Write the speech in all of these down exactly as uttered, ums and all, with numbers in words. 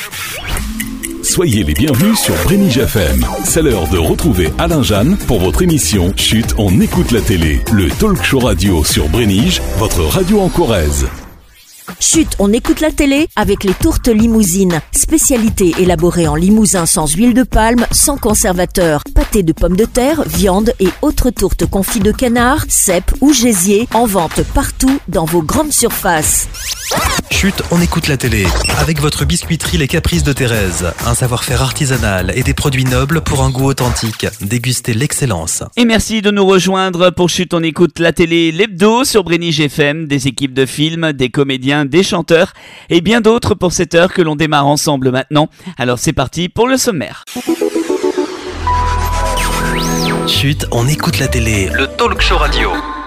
Soyez les bienvenus sur Brénige F M. C'est l'heure de retrouver Alain Jeanne pour votre émission Chut, on écoute la télé. Le talk show radio sur Brénige, votre radio en Corrèze. Chut, on écoute la télé avec les tourtes limousines. Spécialité élaborée en limousin sans huile de palme, sans conservateur. Pâté de pommes de terre, viande et autres tourtes confits de canard, cèpe ou gésier. En vente partout dans vos grandes surfaces. Chut, on écoute la télé. Avec votre biscuiterie Les Caprices de Thérèse. Un savoir-faire artisanal et des produits nobles pour un goût authentique. Dégustez l'excellence. Et merci de nous rejoindre pour Chut, on écoute la télé, l'hebdo sur Brénige F M. Des équipes de films, des comédiens, des chanteurs et bien d'autres pour cette heure que l'on démarre ensemble maintenant. Alors c'est parti pour le sommaire. Chut, on écoute la télé. Le talk show radio.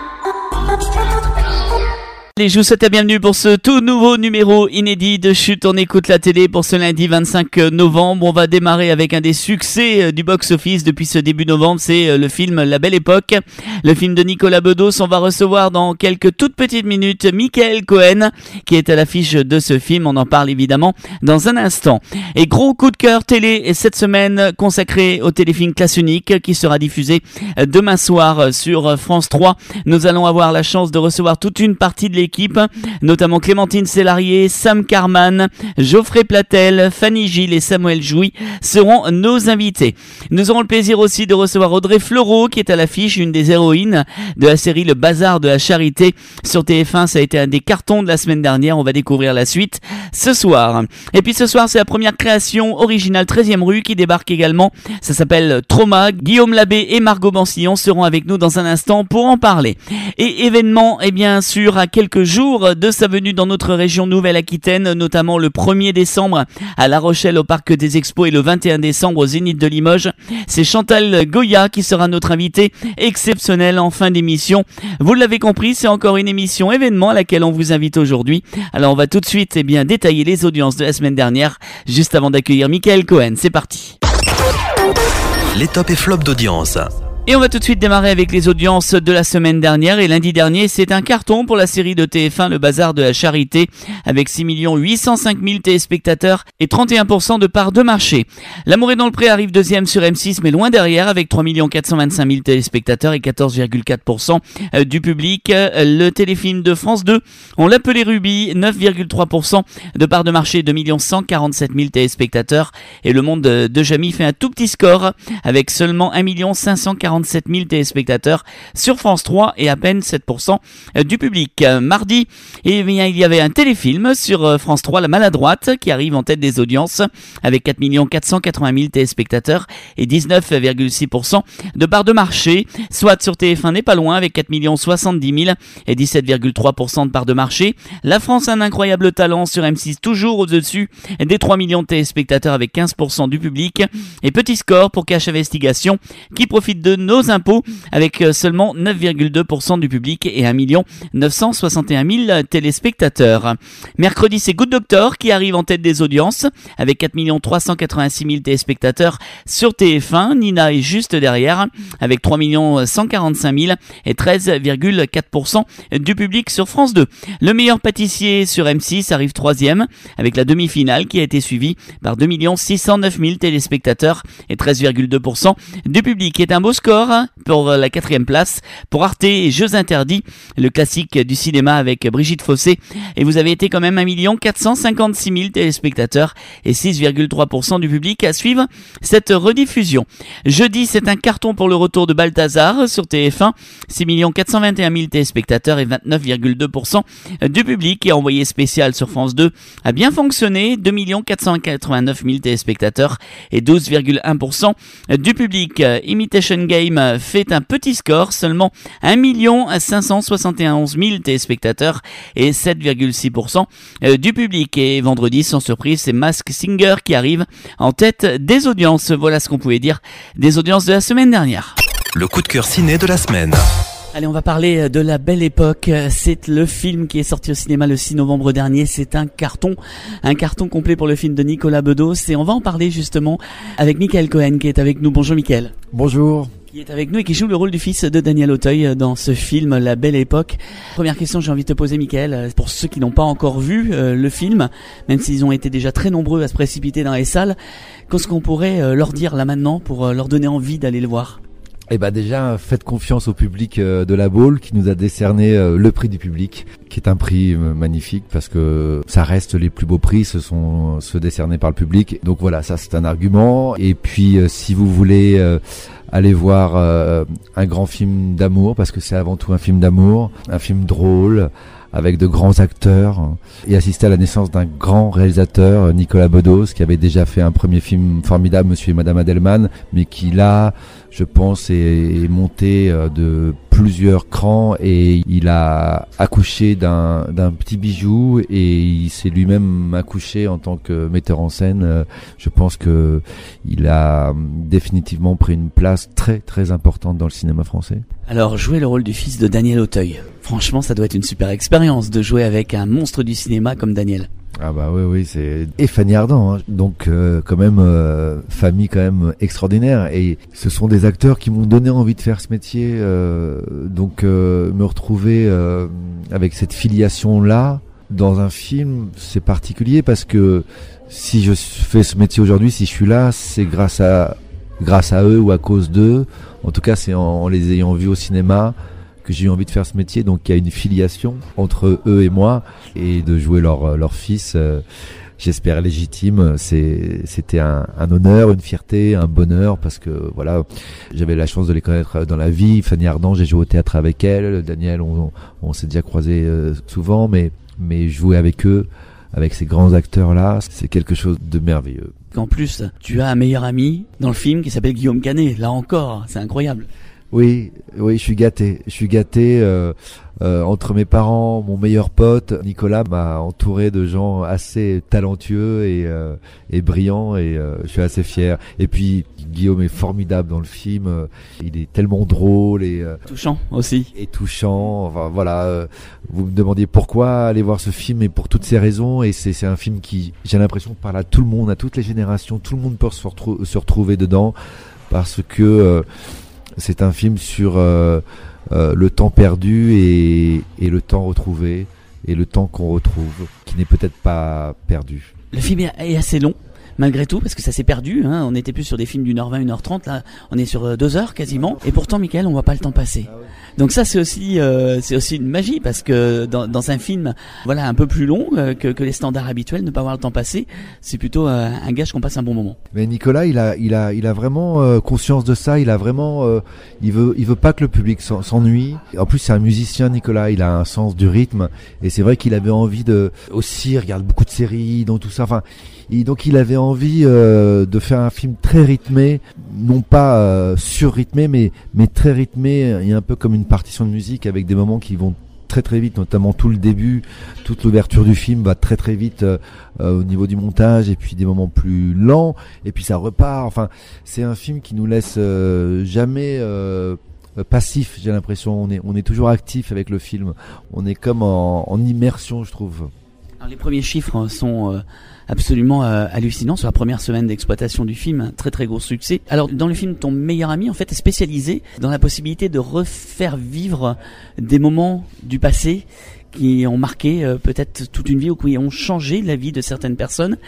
Les je vous souhaite la bienvenue pour ce tout nouveau numéro inédit de Chut, on écoute la télé pour ce lundi vingt-cinq novembre. On va démarrer avec un des succès du box-office depuis ce début novembre, c'est le film La Belle Époque, le film de Nicolas Bedos. On va recevoir dans quelques toutes petites minutes Michael Cohen qui est à l'affiche de ce film, on en parle évidemment dans un instant. Et gros coup de cœur télé cette semaine consacré au téléfilm Classe Unique qui sera diffusé demain soir sur France trois. Nous allons avoir la chance de recevoir toute une partie de l'équipe équipe, notamment Clémentine Célarier, Sam Carman, Geoffrey Platel, Fanny Gilles et Samuel Jouy seront nos invités. Nous aurons le plaisir aussi de recevoir Audrey Fleurot qui est à l'affiche, une des héroïnes de la série Le Bazar de la Charité sur T F un. Ça a été un des cartons de la semaine dernière, on va découvrir la suite ce soir. Et puis ce soir c'est la première création originale treizième rue qui débarque également, ça s'appelle Trauma. Guillaume Labbé et Margot Bansillon seront avec nous dans un instant pour en parler. Et événement, et bien sûr à quelques jours de sa venue dans notre région Nouvelle-Aquitaine, notamment le premier décembre à La Rochelle au Parc des Expos et le vingt et un décembre au Zénith de Limoges. C'est Chantal Goya qui sera notre invitée exceptionnelle en fin d'émission. Vous l'avez compris, c'est encore une émission événement à laquelle on vous invite aujourd'hui. Alors on va tout de suite eh bien, détailler les audiences de la semaine dernière, juste avant d'accueillir Michael Cohen. C'est parti. Les tops et flops d'audience. Et on va tout de suite démarrer avec les audiences de la semaine dernière. Et lundi dernier, c'est un carton pour la série de T F un, Le Bazar de la Charité, avec six millions huit cent cinq mille téléspectateurs et trente et un pour cent de part de marché. L'amour est dans le pré arrive deuxième sur M six, mais loin derrière, avec trois millions quatre cent vingt-cinq mille téléspectateurs et quatorze virgule quatre pour cent du public. Le téléfilm de France deux, on l'appelait Ruby, neuf virgule trois pour cent de part de marché, deux millions cent quarante-sept mille téléspectateurs. Et Le Monde de Jamie fait un tout petit score, avec seulement un million cinq cent quarante-sept mille téléspectateurs sur France trois et à peine sept pour cent du public. Mardi, eh bien, il y avait un téléfilm sur France trois, La Maladroite, qui arrive en tête des audiences avec quatre millions quatre cent quatre-vingt mille téléspectateurs et dix-neuf virgule six pour cent de part de marché. Soit sur T F un n'est pas loin avec quatre millions soixante-dix mille et dix-sept virgule trois pour cent de part de marché. La France a un incroyable talent sur M six, toujours au-dessus des trois millions de téléspectateurs avec quinze pour cent du public. Et petit score pour Cache Investigation qui profite de nos impôts avec seulement neuf virgule deux pour cent du public et un million neuf cent soixante et un mille téléspectateurs. Mercredi, c'est Good Doctor qui arrive en tête des audiences avec quatre millions trois cent quatre-vingt-six mille téléspectateurs sur T F un. Nina est juste derrière avec trois millions cent quarante-cinq mille et treize virgule quatre pour cent du public sur France deux. Le meilleur pâtissier sur M six arrive troisième avec la demi-finale qui a été suivie par deux millions six cent neuf mille téléspectateurs et treize virgule deux pour cent du public. C'est un beau score pour la quatrième place pour Arte et Jeux Interdits, le classique du cinéma avec Brigitte Fossé. Et vous avez été quand même un million quatre cent cinquante-six mille téléspectateurs et six virgule trois pour cent du public à suivre cette rediffusion. Jeudi, c'est un carton pour le retour de Balthazar sur T F un, six millions quatre cent vingt et un mille téléspectateurs et vingt-neuf virgule deux pour cent du public. Et envoyé spécial sur France deux a bien fonctionné, deux millions quatre cent quatre-vingt-neuf mille téléspectateurs et douze virgule un pour cent du public. Imitation Game fait un petit score, seulement un million cinq cent soixante et onze mille téléspectateurs et sept virgule six pour cent du public. Et vendredi, sans surprise, c'est Masked Singer qui arrive en tête des audiences. Voilà ce qu'on pouvait dire des audiences de la semaine dernière. Le coup de cœur ciné de la semaine. Allez, on va parler de La Belle Époque. C'est le film qui est sorti au cinéma le six novembre dernier. C'est un carton, un carton complet pour le film de Nicolas Bedos. Et on va en parler justement avec Michael Cohen qui est avec nous. Bonjour Michael. Bonjour. Qui est avec nous et qui joue le rôle du fils de Daniel Auteuil dans ce film La Belle Époque. Première question que j'ai envie de te poser Michael, pour ceux qui n'ont pas encore vu euh, le film, même s'ils ont été déjà très nombreux à se précipiter dans les salles, qu'est-ce qu'on pourrait euh, leur dire là maintenant pour euh, leur donner envie d'aller le voir? Eh ben déjà, faites confiance au public de la Baule qui nous a décerné le prix du public, qui est un prix magnifique parce que ça reste les plus beaux prix, ce sont ceux décernés par le public. Donc voilà, ça c'est un argument. Et puis si vous voulez aller voir un grand film d'amour, parce que c'est avant tout un film d'amour, un film drôle, avec de grands acteurs, et assister à la naissance d'un grand réalisateur, Nicolas Bedos, qui avait déjà fait un premier film formidable, Monsieur et Madame Adelman, mais qui là, je pense, est, est monté de plusieurs crans, et il a accouché d'un, d'un petit bijou, et il s'est lui-même accouché en tant que metteur en scène. Je pense que il a définitivement pris une place très très importante dans le cinéma français. Alors, jouer le rôle du fils de Daniel Auteuil, franchement, ça doit être une super expérience de jouer avec un monstre du cinéma comme Daniel. Ah bah oui, oui, c'est... Et Fanny Ardant, hein. Donc euh, quand même, euh, famille quand même extraordinaire. Et ce sont des acteurs qui m'ont donné envie de faire ce métier. Euh, donc euh, me retrouver euh, avec cette filiation-là dans un film, c'est particulier parce que si je fais ce métier aujourd'hui, si je suis là, c'est grâce à grâce à eux ou à cause d'eux. En tout cas, c'est en, en les ayant vus au cinéma que j'ai eu envie de faire ce métier. Donc il y a une filiation entre eux et moi, et de jouer leur leur fils, euh, j'espère légitime, c'est c'était un, un honneur, une fierté, un bonheur, parce que voilà, j'avais la chance de les connaître dans la vie. Fanny Ardant, j'ai joué au théâtre avec elle. Daniel, on, on, on s'est déjà croisés euh, souvent, mais mais jouer avec eux, avec ces grands acteurs là, c'est quelque chose de merveilleux. En plus, tu as un meilleur ami dans le film qui s'appelle Guillaume Canet. Là encore, c'est incroyable. Oui, oui, je suis gâté. Je suis gâté. Euh, euh, entre mes parents, mon meilleur pote Nicolas m'a entouré de gens assez talentueux et, euh, et brillants, et euh, je suis assez fier. Et puis Guillaume est formidable dans le film. Euh, il est tellement drôle et euh, touchant aussi. Et touchant. Enfin voilà. Euh, vous me demandiez pourquoi aller voir ce film, et pour toutes ces raisons. Et c'est c'est un film qui, j'ai l'impression, parle à tout le monde, à toutes les générations. Tout le monde peut se, retrou- se retrouver dedans, parce que euh, c'est un film sur euh, euh, le temps perdu et, et le temps retrouvé, et le temps qu'on retrouve, qui n'est peut-être pas perdu. Le film est assez long, malgré tout, parce que ça s'est perdu, hein. On n'était plus sur des films d'une heure vingt, une heure trente, là on est sur deux heures quasiment, et pourtant Michael, on voit pas le temps passer. Ah ouais. Donc ça c'est aussi euh, c'est aussi une magie, parce que dans, dans un film voilà un peu plus long euh, que, que les standards habituels, ne pas voir le temps passer, c'est plutôt euh, un gage qu'on passe un bon moment. Mais Nicolas, il a il a il a vraiment euh, conscience de ça. Il a vraiment euh, il veut il veut pas que le public s'ennuie. En plus c'est un musicien, Nicolas, il a un sens du rythme, et c'est vrai qu'il avait envie de aussi, il regarde beaucoup de séries, donc tout ça. Enfin, et donc il avait envie euh, de faire un film très rythmé, non pas euh, surrythmé, mais mais très rythmé, et un peu comme une partition de musique, avec des moments qui vont très très vite, notamment tout le début, toute l'ouverture du film va très très vite euh, euh, au niveau du montage, et puis des moments plus lents, et puis ça repart. Enfin, c'est un film qui nous laisse euh, jamais euh, passif. J'ai l'impression, on est on est toujours actif avec le film. On est comme en, en immersion, je trouve. Alors, les premiers chiffres sont euh, absolument euh, hallucinants sur la première semaine d'exploitation du film, un très très gros succès. Alors dans le film, ton meilleur ami en fait est spécialisé dans la possibilité de refaire vivre des moments du passé qui ont marqué euh, peut-être toute une vie, ou qui ont changé la vie de certaines personnes.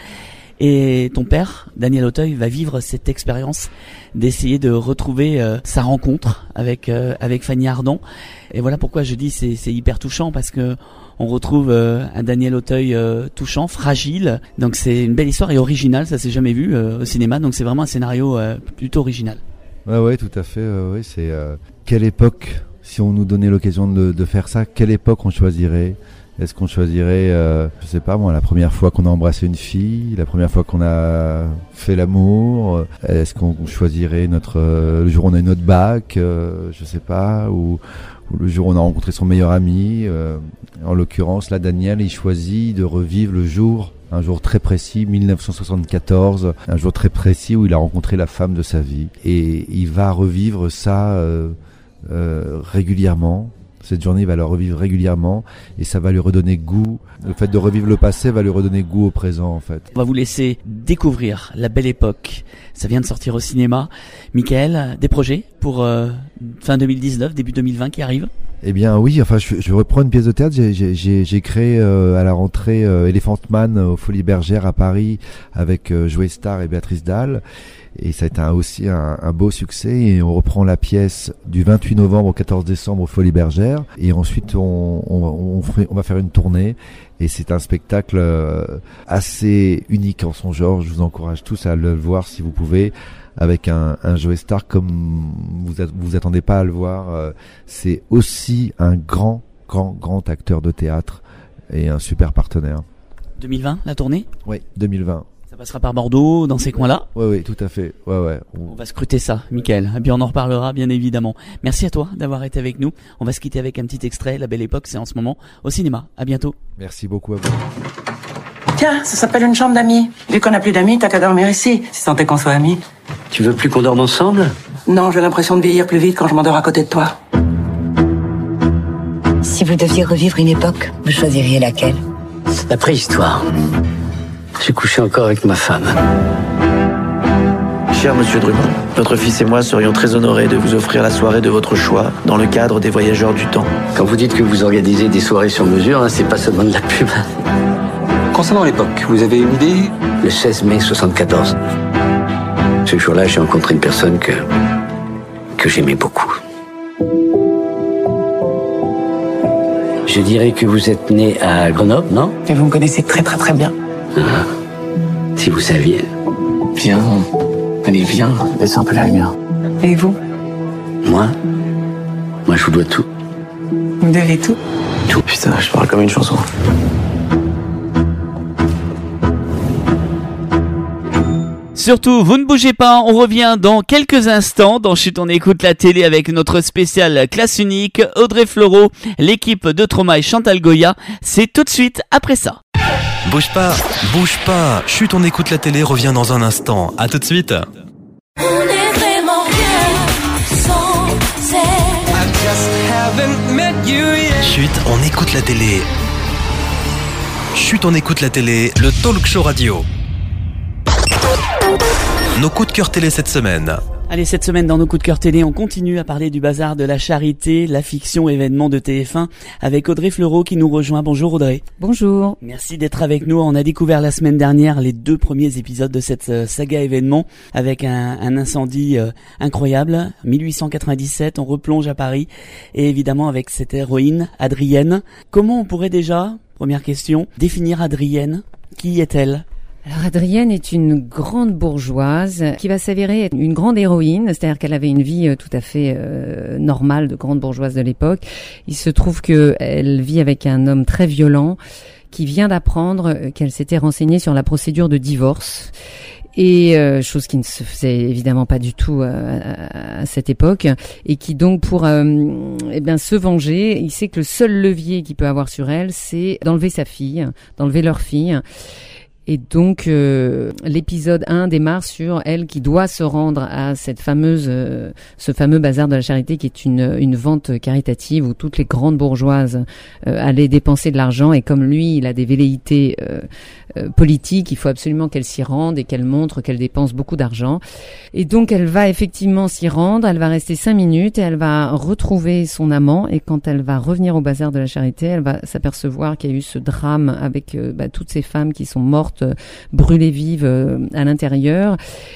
Et ton père, Daniel Auteuil, va vivre cette expérience d'essayer de retrouver euh, sa rencontre avec euh, avec Fanny Ardant. Et voilà pourquoi je dis c'est c'est hyper touchant, parce que on retrouve euh, un Daniel Auteuil euh, touchant, fragile. Donc c'est une belle histoire et originale, ça s'est jamais vu euh, au cinéma. Donc c'est vraiment un scénario euh, plutôt original. Ouais, ouais, tout à fait. Euh, ouais, c'est euh, quelle époque, si on nous donnait l'occasion de, de faire ça, quelle époque on choisirait? Est-ce qu'on choisirait, euh, je sais pas moi, la première fois qu'on a embrassé une fille, la première fois qu'on a fait l'amour? Est-ce qu'on choisirait notre euh, le jour où on a eu notre bac, euh, je sais pas, ou, ou le jour où on a rencontré son meilleur ami? euh, En l'occurrence, là, Daniel, il choisit de revivre le jour, un jour très précis, mille neuf cent soixante-quatorze, un jour très précis où il a rencontré la femme de sa vie, et il va revivre ça. Euh, euh, régulièrement. Cette journée, il va la revivre régulièrement et ça va lui redonner goût. Le fait de revivre le passé va lui redonner goût au présent, en fait. On va vous laisser découvrir La Belle Époque. Ça vient de sortir au cinéma. Michael, des projets pour euh, fin deux mille dix-neuf, début deux mille vingt qui arrivent? Eh bien oui, enfin je, je reprends une pièce de théâtre. J'ai, j'ai, j'ai créé euh, à la rentrée euh, Elephant Man aux Folies Bergères à Paris avec euh, Joey Starr et Béatrice Dalle. Et ça a été un, aussi un, un beau succès. Et on reprend la pièce du vingt-huit novembre au quatorze décembre aux Folies Bergères. Et ensuite on, on, on, fait, on va faire une tournée. Et c'est un spectacle euh, assez unique en son genre. Je vous encourage tous à le voir si vous pouvez. Avec un, un Joey Starr comme vous vous attendez pas à le voir. Euh, c'est aussi un grand, grand, grand acteur de théâtre et un super partenaire. deux mille vingt, la tournée? Oui, deux mille vingt. Ça passera par Bordeaux, dans ces coins-là? Oui, oui, tout à fait. Ouais, ouais. On va scruter ça, Michael. Et puis on en reparlera, bien évidemment. Merci à toi d'avoir été avec nous. On va se quitter avec un petit extrait. La Belle Époque, c'est en ce moment au cinéma. À bientôt. Merci beaucoup à vous. Tiens, ça s'appelle une chambre d'amis. Vu qu'on n'a plus d'amis, t'as qu'à dormir ici, si tant est qu'on soit amis. Tu veux plus qu'on dorme ensemble? Non, j'ai l'impression de vieillir plus vite quand je m'endors à côté de toi. Si vous deviez revivre une époque, vous choisiriez laquelle? La préhistoire. J'ai couché encore avec ma femme. Cher Monsieur Drummond, votre fils et moi serions très honorés de vous offrir la soirée de votre choix dans le cadre des Voyageurs du Temps. Quand vous dites que vous organisez des soirées sur mesure, hein, c'est pas seulement de la pub. Concernant l'époque, vous avez une idée? Le seize mai soixante-quatorze. Ce jour-là, j'ai rencontré une personne que, que j'aimais beaucoup. Je dirais que vous êtes né à Grenoble, non? Et vous me connaissez très très très bien. Ah, si vous saviez. Viens, allez, viens, laisse un peu la lumière. Et vous? Moi? Moi, je vous dois tout. Vous devez tout? Tout, putain, je parle comme une chanson. Surtout, vous ne bougez pas, on revient dans quelques instants. Dans Chut, on écoute la télé avec notre spécial classe unique, Audrey Fleurot, l'équipe de Trauma et Chantal Goya. C'est tout de suite après ça. Bouge pas, bouge pas. Chut, on écoute la télé revient dans un instant. À tout de suite. On est vraiment bien sans elle. Chut, on écoute la télé. Chut, on écoute la télé, le talk show radio. Nos coups de cœur télé cette semaine. Allez, cette semaine dans nos coups de cœur télé, on continue à parler du bazar de la charité, la fiction événement de T F un avec Audrey Fleurot qui nous rejoint. Bonjour Audrey. Bonjour. Merci d'être avec nous. On a découvert la semaine dernière les deux premiers épisodes de cette euh, saga événement avec un, un incendie euh, incroyable. mille huit cent quatre-vingt-dix-sept, on replonge à Paris et évidemment avec cette héroïne, Adrienne. Comment on pourrait déjà, première question, définir Adrienne? Qui est-elle? Alors Adrienne est une grande bourgeoise qui va s'avérer être une grande héroïne, c'est-à-dire qu'elle avait une vie tout à fait euh, normale de grande bourgeoise de l'époque. Il se trouve qu'elle vit avec un homme très violent qui vient d'apprendre qu'elle s'était renseignée sur la procédure de divorce. Et euh, chose qui ne se faisait évidemment pas du tout euh, à, à cette époque, et qui donc pour euh, eh bien se venger, il sait que le seul levier qu'il peut avoir sur elle, c'est d'enlever sa fille, d'enlever leur fille. Et donc, euh, l'épisode un démarre sur elle qui doit se rendre à cette fameuse, euh, ce fameux bazar de la charité qui est une, une vente caritative où toutes les grandes bourgeoises euh, allaient dépenser de l'argent. Et comme lui, il a des velléités euh, euh, politiques, il faut absolument qu'elle s'y rende et qu'elle montre qu'elle dépense beaucoup d'argent. Et donc, elle va effectivement s'y rendre. Elle va rester cinq minutes et elle va retrouver son amant. Et quand elle va revenir au bazar de la charité, elle va s'apercevoir qu'il y a eu ce drame avec euh, bah, toutes ces femmes qui sont mortes brûlées vives euh, à l'intérieur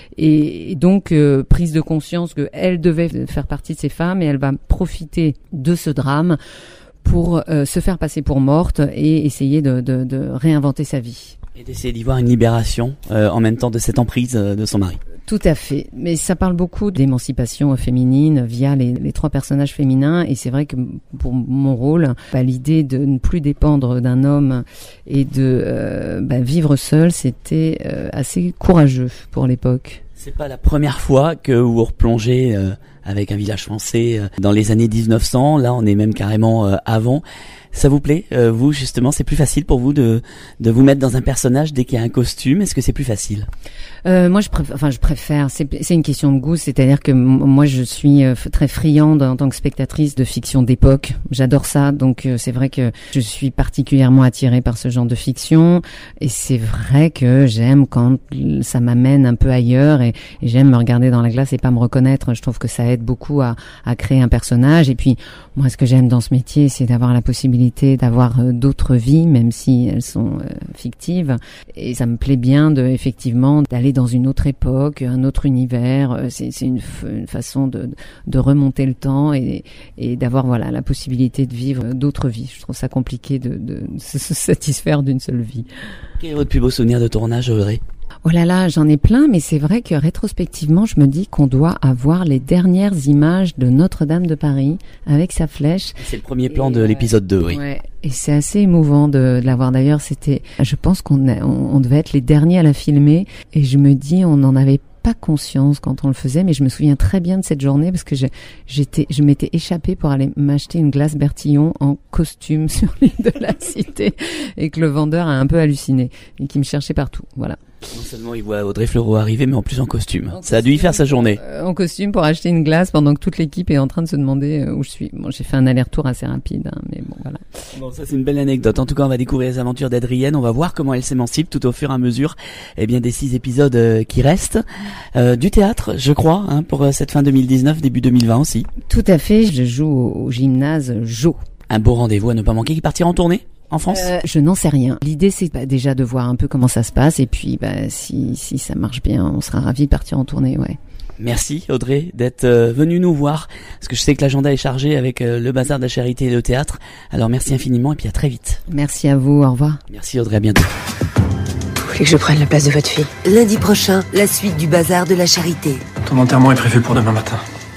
et, et donc euh, prise de conscience qu'elle devait faire partie de ces femmes et elle va profiter de ce drame pour euh, se faire passer pour morte et essayer de, de, de réinventer sa vie. Et d'essayer d'y voir une libération euh, en même temps de cette emprise euh, de son mari. Tout à fait, mais ça parle beaucoup d'émancipation féminine via les, les trois personnages féminins et c'est vrai que pour mon rôle, bah, l'idée de ne plus dépendre d'un homme et de euh, bah, vivre seul, c'était euh, assez courageux pour l'époque. C'est pas la première fois que vous replongez euh, avec un village français euh, dans les années dix-neuf cents. Là, on est même carrément euh, avant. Ça vous plaît, euh, vous justement, c'est plus facile pour vous de de vous mettre dans un personnage dès qu'il y a un costume. Est-ce que c'est plus facile? Euh, moi, je préfère. Enfin, je préfère. C'est c'est une question de goût. C'est-à-dire que m- moi, je suis euh, très friande en tant que spectatrice de fiction d'époque. J'adore ça. Donc, euh, c'est vrai que je suis particulièrement attirée par ce genre de fiction. Et c'est vrai que j'aime quand ça m'amène un peu ailleurs et, et j'aime me regarder dans la glace et pas me reconnaître. Je trouve que ça aide beaucoup à à créer un personnage. Et puis, moi, ce que j'aime dans ce métier, c'est d'avoir la possibilité d'avoir euh, d'autres vies, même si elles sont euh, fictives. Et ça me plaît bien de, effectivement, d'aller dans une autre époque, un autre univers. C'est, c'est une, f- une façon de, de remonter le temps et, et d'avoir, voilà, la possibilité de vivre d'autres vies. Je trouve ça compliqué de, de se satisfaire d'une seule vie. Quel est votre plus beau souvenir de tournage, Audrey? Oh là là, j'en ai plein, mais c'est vrai que rétrospectivement, je me dis qu'on doit avoir les dernières images de Notre-Dame de Paris avec sa flèche. C'est le premier plan et de l'épisode deux, oui. Ouais. Et c'est assez émouvant de, de l'avoir. D'ailleurs, c'était, je pense qu'on a, on, on devait être les derniers à la filmer, et je me dis, on n'en avait pas conscience quand on le faisait, mais je me souviens très bien de cette journée parce que je, j'étais, je m'étais échappée pour aller m'acheter une glace Bertillon en costume sur l'île de la Cité et que le vendeur a un peu halluciné et qui me cherchait partout. Voilà. Non seulement il voit Audrey Fleurot arriver, mais en plus en costume. En ça costume, a dû y faire sa journée. Euh, en costume pour acheter une glace pendant que toute l'équipe est en train de se demander euh, où je suis. Bon, j'ai fait un aller-retour assez rapide, hein, mais bon, voilà. Bon, ça c'est une belle anecdote. En tout cas, on va découvrir les aventures d'Adrienne. On va voir comment elle s'émancipe tout au fur et à mesure, eh bien, des six épisodes euh, qui restent. Euh, du théâtre, je crois, hein, pour euh, cette fin deux mille dix-neuf, début deux mille vingt aussi. Tout à fait. Je joue au, au gymnase Jo. Un beau rendez-vous à ne pas manquer qui partira en tournée en France? euh, Je n'en sais rien. L'idée, c'est bah, déjà de voir un peu comment ça se passe, et puis bah, si si ça marche bien, on sera ravis de partir en tournée, ouais. Merci Audrey d'être euh, venue nous voir, parce que je sais que l'agenda est chargé avec euh, le bazar de la charité et le théâtre. Alors merci infiniment et puis à très vite. Merci à vous, au revoir. Merci Audrey, à bientôt. Vous voulez que je prenne la place de votre fille? Lundi prochain, la suite du bazar de la charité. Ton enterrement est prévu pour demain matin.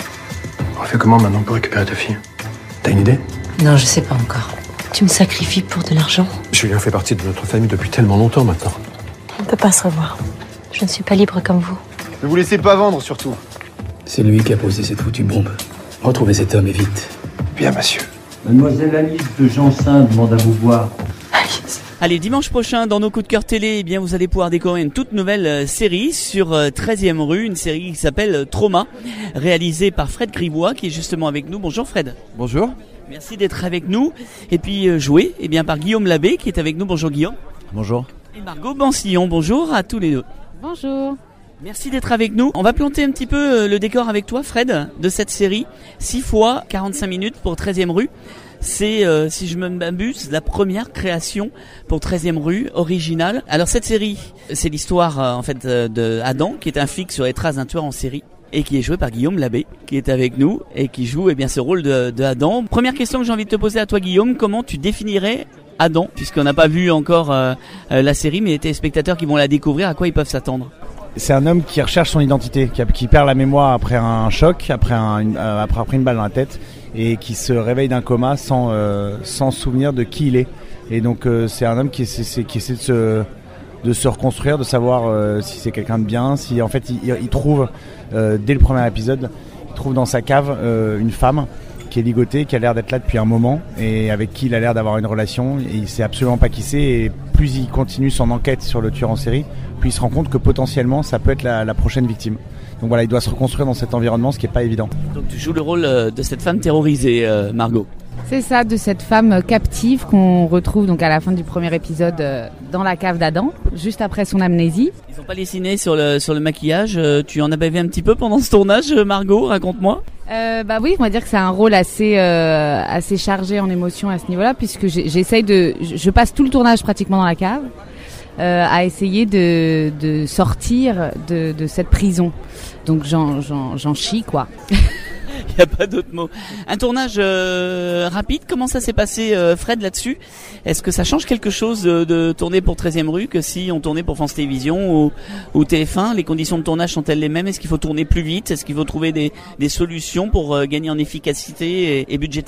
On fait comment maintenant pour récupérer ta fille? T'as une idée? Non, je sais pas encore. Tu me sacrifies pour de l'argent? Julien fait partie de notre famille depuis tellement longtemps maintenant. On ne peut pas se revoir. Je ne suis pas libre comme vous. Ne vous laissez pas vendre, surtout. C'est lui qui a posé cette foutue bombe. Retrouvez cet homme et vite. Bien, monsieur. Mademoiselle Alice de Jansin demande à vous voir. Alice. Allez, dimanche prochain, dans nos coups de cœur télé, eh bien, vous allez pouvoir découvrir une toute nouvelle euh, série sur euh, treizième rue, une série qui s'appelle euh, Trauma, réalisée par Fred Gribois, qui est justement avec nous. Bonjour Fred. Bonjour. Merci d'être avec nous. Et puis euh, joué eh bien, par Guillaume Labbé, qui est avec nous. Bonjour Guillaume. Bonjour. Et Margot Bansillon. Bonjour à tous les deux. Bonjour. Merci d'être avec nous. On va planter un petit peu le décor avec toi, Fred, de cette série. six fois quarante-cinq minutes pour treizième rue. C'est, euh, si je me m'abuse, la première création pour treizième rue originale. Alors cette série, c'est l'histoire euh, en fait euh, de Adam, qui est un flic sur les traces d'un tueur en série, et qui est joué par Guillaume Labbé, qui est avec nous et qui joue eh bien ce rôle de, de Adam. Première question que j'ai envie de te poser à toi, Guillaume, comment tu définirais Adam, puisqu'on n'a pas vu encore euh, euh, la série, mais les téléspectateurs qui vont la découvrir, à quoi ils peuvent s'attendre? C'est un homme qui recherche son identité, qui, a, qui perd la mémoire après un choc, après, un, une, euh, après, après une balle dans la tête, et qui se réveille d'un coma sans, euh, sans souvenir de qui il est. Et donc euh, c'est un homme qui essaie, c'est, qui essaie de, se, de se reconstruire, de savoir euh, si c'est quelqu'un de bien, si en fait il, il trouve, euh, dès le premier épisode, il trouve dans sa cave euh, une femme qui est ligotée, qui a l'air d'être là depuis un moment, et avec qui il a l'air d'avoir une relation, et il sait absolument pas qui c'est, et plus il continue son enquête sur le tueur en série, puis il se rend compte que potentiellement ça peut être la, la prochaine victime. Donc voilà, il doit se reconstruire dans cet environnement, ce qui n'est pas évident. Donc tu joues le rôle de cette femme terrorisée, euh, Margot. C'est ça, de cette femme captive qu'on retrouve donc à la fin du premier épisode dans la cave d'Adam, juste après son amnésie. Ils n'ont pas dessiné sur le, sur le maquillage, tu en as bavé un petit peu pendant ce tournage, Margot, raconte-moi. Euh, bah oui, on va dire que c'est un rôle assez euh, assez chargé en émotion à ce niveau-là, puisque j'essaye de, je passe tout le tournage pratiquement dans la cave, euh, à essayer de de sortir de de cette prison. Donc j'en j'en j'en chie quoi. Il n'y a pas d'autre mot. Un tournage euh, rapide, comment ça s'est passé, euh, Fred, là-dessus? Est-ce que ça change quelque chose de, de tourner pour treizième rue que si on tournait pour France Télévisions ou, ou T F un? Les conditions de tournage sont-elles les mêmes? Est-ce qu'il faut tourner plus vite? Est-ce qu'il faut trouver des, des solutions pour euh, gagner en efficacité et, et budgétairement?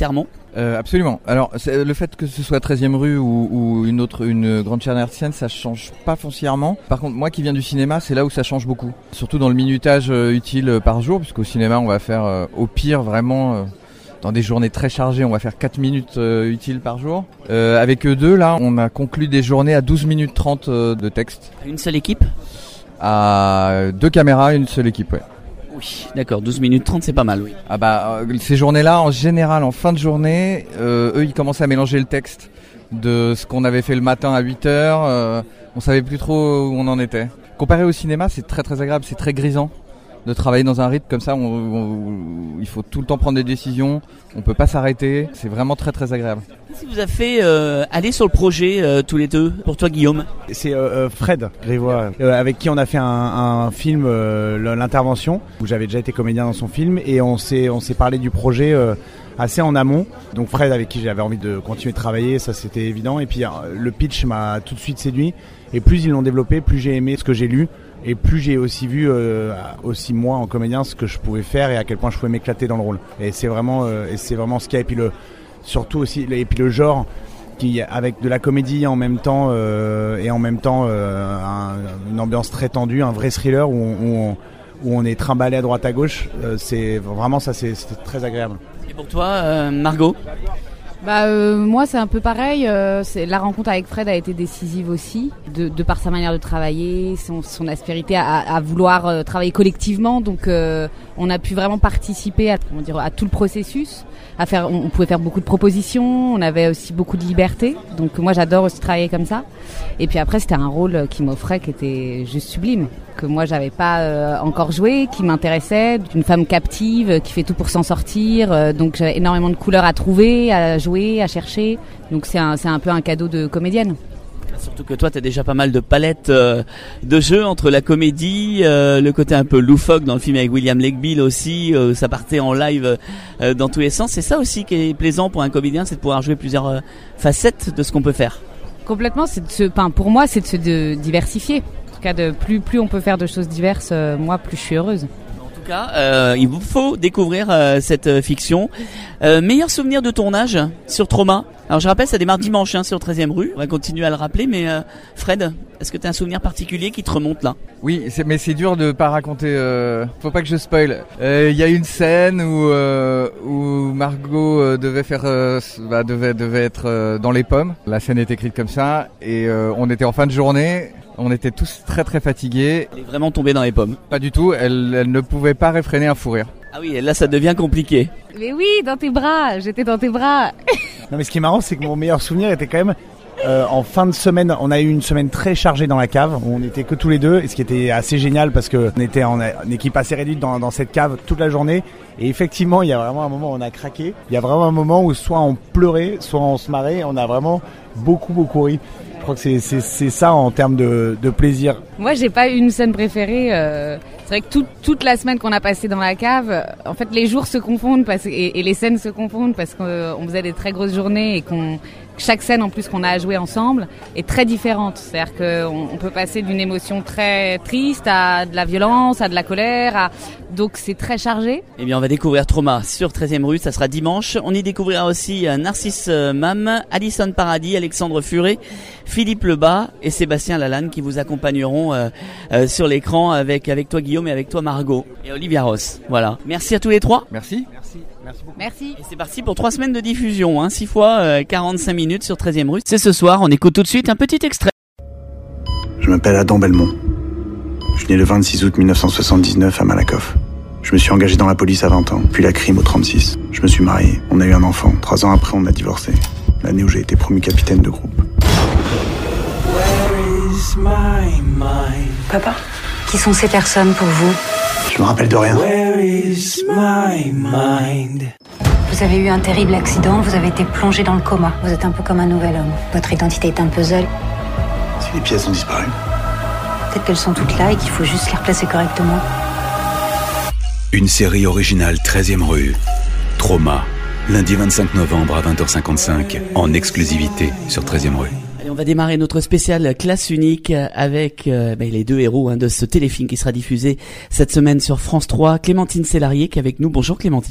Euh, absolument. Alors, c'est, le fait que ce soit treizième rue ou, ou une autre, une grande chaîne hertzienne, ça change pas foncièrement. Par contre, moi qui viens du cinéma, c'est là où ça change beaucoup. Surtout dans le minutage euh, utile par jour, puisqu'au cinéma, on va faire, euh, au pire, vraiment, euh, dans des journées très chargées, on va faire quatre minutes euh, utiles par jour. Euh, avec eux deux, là, on a conclu des journées à douze minutes trente euh, de texte. Une seule équipe ? À deux caméras, une seule équipe, ouais. Oui, d'accord, douze minutes trente, c'est pas mal, oui. Ah bah, euh, ces journées-là, en général, en fin de journée, euh, eux, ils commencent à mélanger le texte de ce qu'on avait fait le matin à huit heures. Euh, on savait plus trop où on en était. Comparé au cinéma, c'est très très agréable, c'est très grisant de travailler dans un rythme comme ça. On, on, il faut tout le temps prendre des décisions, on peut pas s'arrêter, c'est vraiment très très agréable. Qu'est-ce qui vous a fait euh, aller sur le projet euh, tous les deux, pour toi Guillaume ? C'est euh, Fred Grivois, euh, avec qui on a fait un, un film, euh, l'intervention, où j'avais déjà été comédien dans son film, et on s'est, on s'est parlé du projet euh, assez en amont. Donc Fred, avec qui j'avais envie de continuer de travailler, ça c'était évident, et puis euh, le pitch m'a tout de suite séduit, et plus ils l'ont développé, plus j'ai aimé ce que j'ai lu, et plus j'ai aussi vu euh, aussi moi en comédien ce que je pouvais faire et à quel point je pouvais m'éclater dans le rôle. Et c'est vraiment euh, et c'est vraiment ce qu'il y a. Et puis le surtout aussi et puis le genre qui avec de la comédie en même temps euh, et en même temps euh, un, une ambiance très tendue, un vrai thriller où on, où on, où on est trimballé à droite à gauche. Euh, c'est vraiment ça, c'est, c'est très agréable. Et pour toi, euh, Margot ? Bah euh, moi c'est un peu pareil, euh, c'est, la rencontre avec Fred a été décisive aussi, de, de par sa manière de travailler, son, son aspérité à, à vouloir euh, travailler collectivement, donc euh, on a pu vraiment participer à, comment dire, à tout le processus, à faire, on, on pouvait faire beaucoup de propositions, on avait aussi beaucoup de liberté, donc moi j'adore aussi travailler comme ça, et puis après c'était un rôle qui m'offrait qui était juste sublime, que moi j'avais pas euh, encore joué, qui m'intéressait, d'une femme captive qui fait tout pour s'en sortir, euh, donc j'avais énormément de couleurs à trouver, à jouer, à chercher, donc c'est un, c'est un peu un cadeau de comédienne. Surtout que toi, tu as déjà pas mal de palettes euh, de jeux entre la comédie, euh, le côté un peu loufoque dans le film avec William Legbill aussi, euh, ça partait en live euh, dans tous les sens. C'est ça aussi qui est plaisant pour un comédien, c'est de pouvoir jouer plusieurs euh, facettes de ce qu'on peut faire. Complètement, c'est de se, enfin, pour moi, c'est de se de diversifier. En tout cas, de plus, plus on peut faire de choses diverses, euh, moi, plus je suis heureuse. En tout cas, euh, il vous faut découvrir euh, cette euh, fiction. Euh, meilleur souvenir de tournage sur Trauma. Alors je rappelle, ça démarre dimanche hein, sur treizième rue. On va continuer à le rappeler, mais euh, Fred, est-ce que tu as un souvenir particulier qui te remonte là ? Oui, c'est, mais c'est dur de pas raconter. Euh, faut pas que je spoil. Il euh, y a une scène où euh, où Margot euh, devait faire, euh, bah, devait devait être euh, dans les pommes. La scène est écrite comme ça, et euh, on était en fin de journée. On était tous très très fatigués. Elle est vraiment tombée dans les pommes. Pas du tout. Elle, elle ne pouvait pas réfréner un fou rire. Ah oui, là ça devient compliqué. Mais oui, dans tes bras. J'étais dans tes bras. Non mais ce qui est marrant, c'est que mon meilleur souvenir était quand même euh, en fin de semaine. On a eu une semaine très chargée dans la cave où on était que tous les deux, et ce qui était assez génial parce que on était en une équipe assez réduite dans, dans cette cave toute la journée. Et effectivement, il y a vraiment un moment où on a craqué. Il y a vraiment un moment où soit on pleurait, soit on se marrait. On a vraiment beaucoup beaucoup ri. Je crois que c'est, c'est, c'est ça en termes de, de plaisir. Moi, j'ai pas une scène préférée. Euh, c'est vrai que toute, toute la semaine qu'on a passée dans la cave, en fait, les jours se confondent parce, et, et les scènes se confondent parce qu'on euh, faisait des très grosses journées et qu'on chaque scène en plus qu'on a à jouer ensemble est très différente. C'est-à-dire qu'on on peut passer d'une émotion très triste à de la violence, à de la colère, à... donc c'est très chargé. Eh bien, on va découvrir Trauma sur treizième rue, ça sera dimanche. On y découvrira aussi Narcisse Mam, Alison Paradis, Alexandre Furet, Philippe Lebas et Sébastien Lalanne qui vous accompagneront euh, euh, sur l'écran avec avec toi Guillaume et avec toi Margot et Olivia Ross. Voilà. Merci à tous les trois. Merci. Merci. Merci beaucoup. Merci. Et c'est parti pour trois semaines de diffusion, hein, six fois euh, quarante-cinq minutes sur treizième rue. C'est ce soir, on écoute tout de suite un petit extrait. Je m'appelle Adam Belmont. Je suis né le vingt-six août mille neuf cent soixante-dix-neuf à Malakoff. Je me suis engagé dans la police à vingt ans, puis la crime au trente-six. Je me suis marié, on a eu un enfant. Trois ans après, on a divorcé. L'année où j'ai été promu capitaine de groupe. Papa, qui sont ces personnes pour vous? Je me rappelle de rien. Vous avez eu un terrible accident, vous avez été plongé dans le coma. Vous êtes un peu comme un nouvel homme. Votre identité est un puzzle. Si les pièces ont disparu. Peut-être qu'elles sont toutes là et qu'il faut juste les replacer correctement. Une série originale treizième rue. Trauma. Lundi vingt-cinq novembre à vingt heures cinquante-cinq. En exclusivité sur treizième rue. Allez, on va démarrer notre spécial classe unique avec euh, bah, les deux héros hein, de ce téléfilm qui sera diffusé cette semaine sur France trois. Clémentine Célarié qui est avec nous. Bonjour Clémentine.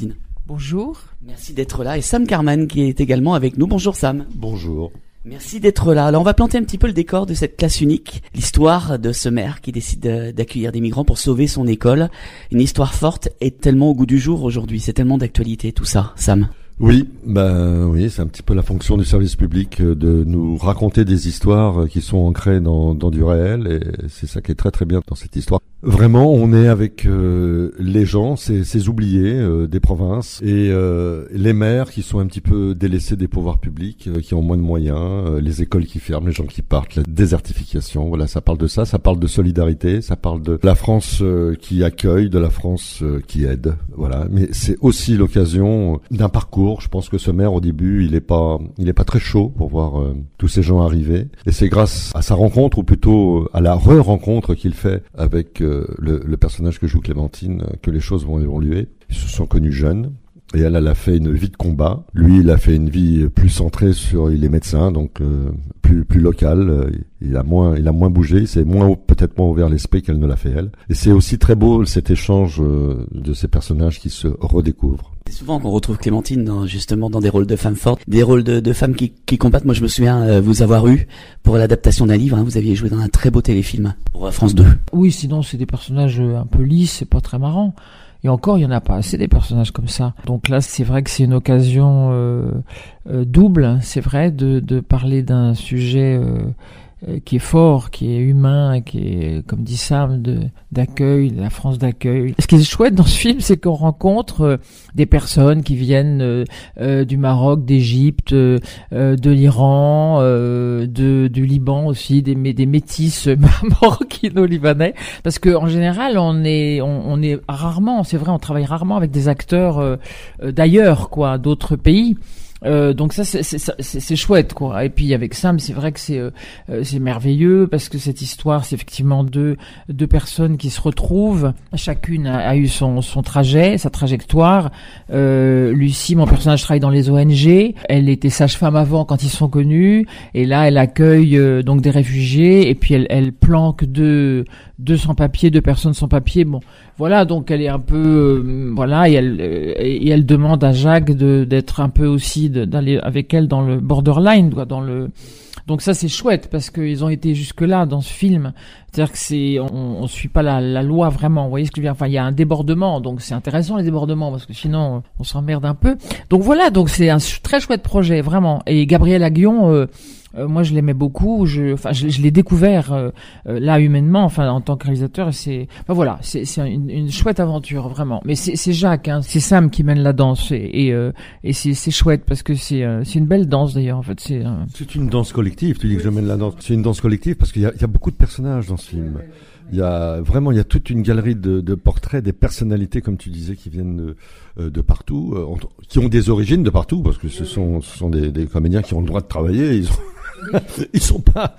Bonjour. Merci d'être là. Et Sam Carman qui est également avec nous. Bonjour Sam. Bonjour. Merci d'être là. Alors on va planter un petit peu le décor de cette classe unique. L'histoire de ce maire qui décide d'accueillir des migrants pour sauver son école. Une histoire forte et tellement au goût du jour aujourd'hui. C'est tellement d'actualité tout ça, Sam. Oui, ben oui, c'est un petit peu la fonction du service public de nous raconter des histoires qui sont ancrées dans, dans du réel, et c'est ça qui est très très bien dans cette histoire. Vraiment, on est avec euh, les gens, ces, ces oubliés euh, des provinces, et euh, les maires qui sont un petit peu délaissés des pouvoirs publics, euh, qui ont moins de moyens, euh, les écoles qui ferment, les gens qui partent, la désertification. Voilà, ça parle de ça, ça parle de solidarité, ça parle de la France euh, qui accueille, de la France euh, qui aide. Voilà, mais c'est aussi l'occasion d'un parcours. Je pense que ce maire, au début, il est pas, il est pas très chaud pour voir euh, tous ces gens arriver. Et c'est grâce à sa rencontre, ou plutôt à la re-rencontre qu'il fait avec euh, le, le personnage que joue Clémentine, que les choses vont évoluer. Ils se sont connus jeunes. Et elle, elle a fait une vie de combat. Lui, il a fait une vie plus centrée sur, il est médecin, donc euh, plus plus local. Il a moins, il a moins bougé. Il s'est moins, peut-être moins ouvert l'esprit qu'elle ne l'a fait elle. Et c'est aussi très beau cet échange euh, de ces personnages qui se redécouvrent. C'est souvent qu'on retrouve Clémentine dans, justement dans des rôles de femmes fortes, des rôles de, de femmes qui, qui combattent. Moi, je me souviens euh, vous avoir eu pour l'adaptation d'un livre. Hein, vous aviez joué dans un très beau téléfilm pour France deux. Oui, sinon c'est des personnages un peu lisses, c'est pas très marrant. Et encore, il y en a pas assez des personnages comme ça. Donc là, c'est vrai que c'est une occasion euh, euh, double, c'est vrai, de, de parler d'un sujet euh, euh, qui est fort, qui est humain, qui est, comme dit Sam, de d'accueil, la France d'accueil. Ce qui est chouette dans ce film, c'est qu'on rencontre euh, des personnes qui viennent euh, euh, du Maroc, d'Égypte, euh, de l'Iran, euh, de du Liban aussi, des des métis maroquino-libanais, parce que en général, on est on, on est rarement, c'est vrai, on travaille rarement avec des acteurs euh, d'ailleurs, quoi, d'autres pays. Euh, donc ça c'est, c'est, c'est, c'est chouette, quoi. Et puis avec Sam, c'est vrai que c'est euh, c'est merveilleux, parce que cette histoire, c'est effectivement deux deux personnes qui se retrouvent. Chacune a, a eu son son trajet, sa trajectoire. Euh, Lucie, mon personnage, travaille dans les O N G. Elle était sage-femme avant, quand ils sont connus, et là elle accueille euh, donc des réfugiés, et puis elle elle planque deux deux sans-papiers, deux personnes sans papier. Bon, voilà, donc elle est un peu euh, voilà, et elle euh, et elle demande à Jacques de d'être un peu aussi, de, d'aller avec elle dans le borderline, quoi, dans le. Donc ça c'est chouette, parce qu'ils ont été jusque là dans ce film. C'est-à-dire que c'est, on, on suit pas la, la loi vraiment. Vous voyez ce que je veux dire? Enfin, il y a un débordement, donc c'est intéressant les débordements, parce que sinon on s'emmerde un peu. Donc voilà, donc c'est un très chouette projet vraiment. Et Gabriel Aguillon, euh, Euh, moi, je l'aimais beaucoup. Je, enfin, je, je l'ai découvert euh, euh, là humainement, enfin, en tant que réalisateur. C'est, enfin voilà, c'est, c'est une, une chouette aventure vraiment. Mais c'est, c'est Jacques, hein, c'est Sam qui mène la danse, et et, euh, et c'est, c'est chouette, parce que c'est, euh, c'est une belle danse d'ailleurs. En fait, c'est. Euh... C'est une danse collective. Tu dis que je mène la danse. C'est une danse collective parce qu'il y a, il y a beaucoup de personnages dans ce film. Il y a vraiment, il y a toute une galerie de, de portraits, des personnalités, comme tu disais, qui viennent de, de partout, euh, qui ont des origines de partout, parce que ce sont, ce sont des, des comédiens qui ont le droit de travailler. Ils ont ils sont pas,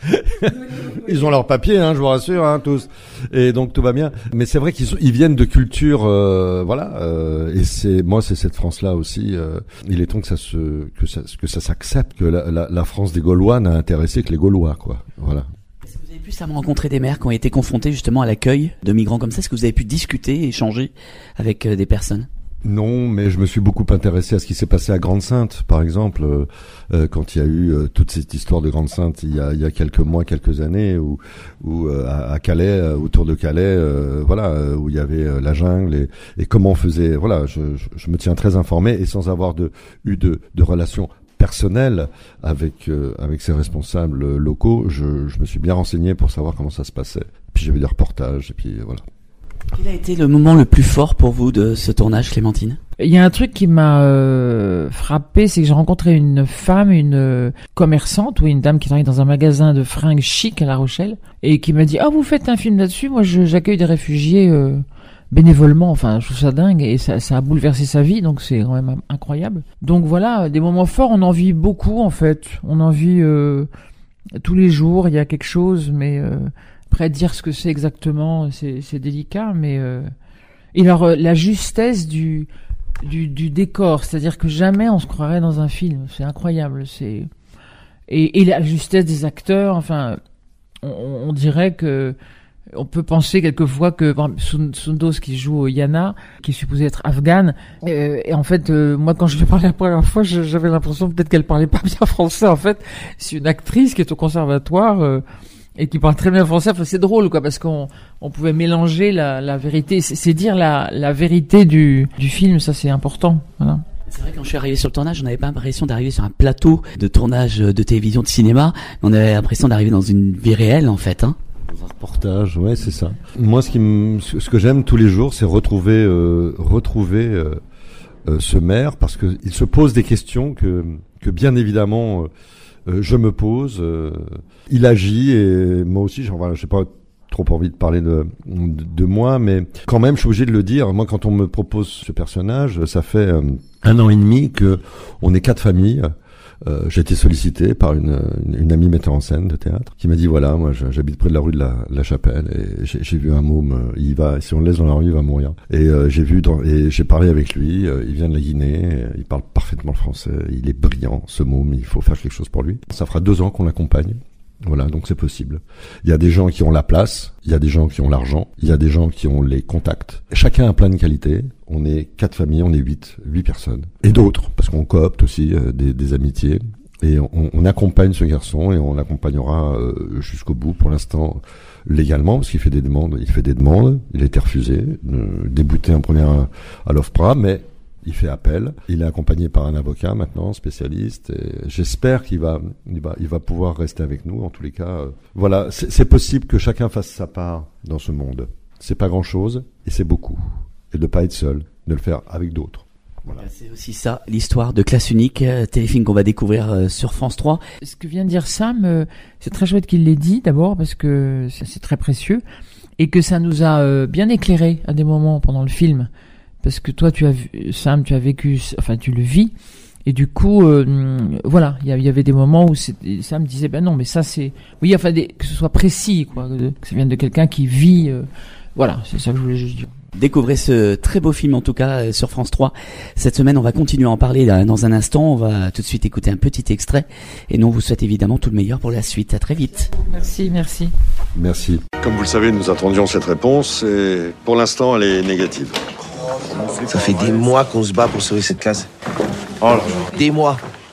ils ont leur papier, hein, je vous rassure, hein, tous. Et donc tout va bien. Mais c'est vrai qu'ils sont, ils viennent de cultures, euh, voilà. Euh, et c'est, moi, c'est cette France-là aussi. Euh, il est temps que ça se, que ça, que ça s'accepte, que la, la, la France des Gaulois n'a intéressé que les Gaulois, quoi. Voilà. Est-ce que vous avez pu Sam rencontrer des maires qui ont été confrontés justement à l'accueil de migrants comme ça? Est-ce que vous avez pu discuter, échanger avec euh, des personnes? Non, mais je me suis beaucoup intéressé à ce qui s'est passé à Grande-Synthe, par exemple, euh, euh, quand il y a eu euh, toute cette histoire de Grande-Synthe il y a, il y a quelques mois, quelques années, où, où euh, à, à Calais, euh, autour de Calais, euh, voilà, euh, où il y avait euh, la jungle, et, et comment on faisait. Voilà, je, je, je me tiens très informé, et sans avoir de, eu de, de relations personnelles avec euh, avec ces responsables locaux, je, je me suis bien renseigné pour savoir comment ça se passait. Puis j'ai vu des reportages, et puis voilà. Quel a été le moment le plus fort pour vous de ce tournage, Clémentine? Il y a un truc qui m'a euh, frappé, c'est que j'ai rencontré une femme, une euh, commerçante, ou une dame qui travaille dans un magasin de fringues chic à La Rochelle, et qui m'a dit « Ah, vous faites un film là-dessus? Moi, je, j'accueille des réfugiés euh, bénévolement. » Enfin, je trouve ça dingue, et ça, ça a bouleversé sa vie, donc c'est quand même incroyable. Donc voilà, des moments forts, on en vit beaucoup, en fait. On en vit euh, tous les jours, il y a quelque chose, mais... Euh, Après, dire ce que c'est exactement, c'est, c'est délicat, mais euh... et alors euh, la justesse du, du du décor, c'est-à-dire que jamais on se croirait dans un film, c'est incroyable, c'est et, et la justesse des acteurs, enfin, on, on dirait que On peut penser quelquefois que par exemple, Sundos qui joue Yana, qui est supposée être afghane, euh, et en fait, euh, moi quand je lui ai parlé la première fois, je, j'avais l'impression peut-être qu'elle parlait pas bien français. En fait, c'est une actrice qui est au conservatoire euh, et qui parle très bien français. Enfin, c'est drôle, quoi, parce qu'on on pouvait mélanger la, la vérité. C'est, c'est dire la, la vérité du, du film, ça c'est important. Voilà. C'est vrai, quand je suis arrivé sur le tournage, on n'avait pas l'impression d'arriver sur un plateau de tournage de télévision, de cinéma, mais on avait l'impression d'arriver dans une vie réelle, en fait, hein. Dans un reportage, ouais, c'est ça. Moi, ce qui me, ce que j'aime tous les jours, c'est retrouver, euh, retrouver euh, euh, ce maire, parce que il se pose des questions que, que bien évidemment, euh, je me pose. Euh, il agit et moi aussi, j'en voilà, j'ai pas trop envie de parler de, de, de moi, mais quand même, je suis obligé de le dire. Moi, quand on me propose ce personnage, ça fait euh, un an et demi que on est quatre familles. Euh, j'ai été sollicité par une, une, une amie metteur en scène de théâtre qui m'a dit voilà, moi j'habite près de la rue de la, la Chapelle et j'ai, j'ai vu un môme, euh, il va, si on le laisse dans la rue, il va mourir. Et euh, j'ai vu dans, et j'ai parlé avec lui, euh, il vient de la Guinée, euh, il parle parfaitement le français, il est brillant ce môme, il faut faire quelque chose pour lui. Ça fera deux ans qu'on l'accompagne. Voilà, donc c'est possible. Il y a des gens qui ont la place, il y a des gens qui ont l'argent, il y a des gens qui ont les contacts. Chacun a plein de qualités. On est quatre familles, on est huit, huit personnes. Et d'autres, parce qu'on coopte aussi euh, des, des amitiés. Et on, on accompagne ce garçon et on l'accompagnera euh, jusqu'au bout. Pour l'instant, légalement, parce qu'il fait des demandes. Il fait des demandes. Il a été refusé, euh, débouté en première à, à l'OFPRA, mais il fait appel. Il est accompagné par un avocat maintenant, spécialiste. Et j'espère qu'il va, il va, il va pouvoir rester avec nous. En tous les cas, euh, voilà, c'est, c'est possible que chacun fasse sa part dans ce monde. C'est pas grand-chose et c'est beaucoup. Et de pas être seul, de le faire avec d'autres. Voilà. C'est aussi ça, l'histoire de Classe Unique, euh, téléfilm qu'on va découvrir euh, sur France trois. Ce que vient de dire Sam, euh, c'est très chouette qu'il l'ait dit d'abord parce que c'est, c'est très précieux et que ça nous a euh, bien éclairé à des moments pendant le film. Parce que toi, tu as vu, Sam, tu as vécu, enfin, tu le vis, et du coup, euh, voilà, il y, y avait des moments où Sam disait, ben non, mais ça c'est, oui, enfin, des, que ce soit précis, quoi, que, que ça vienne de quelqu'un qui vit, euh, voilà, c'est ça que je voulais juste dire. Découvrez ce très beau film en tout cas sur France trois. Cette semaine, on va continuer à en parler là, dans un instant. On va tout de suite écouter un petit extrait. Et nous, on vous souhaite évidemment tout le meilleur pour la suite. À très vite. Merci, merci. Merci. Comme vous le savez, nous attendions cette réponse et pour l'instant, elle est négative. Ça fait des mois qu'on se bat pour sauver cette classe. Oh là là. Des mois.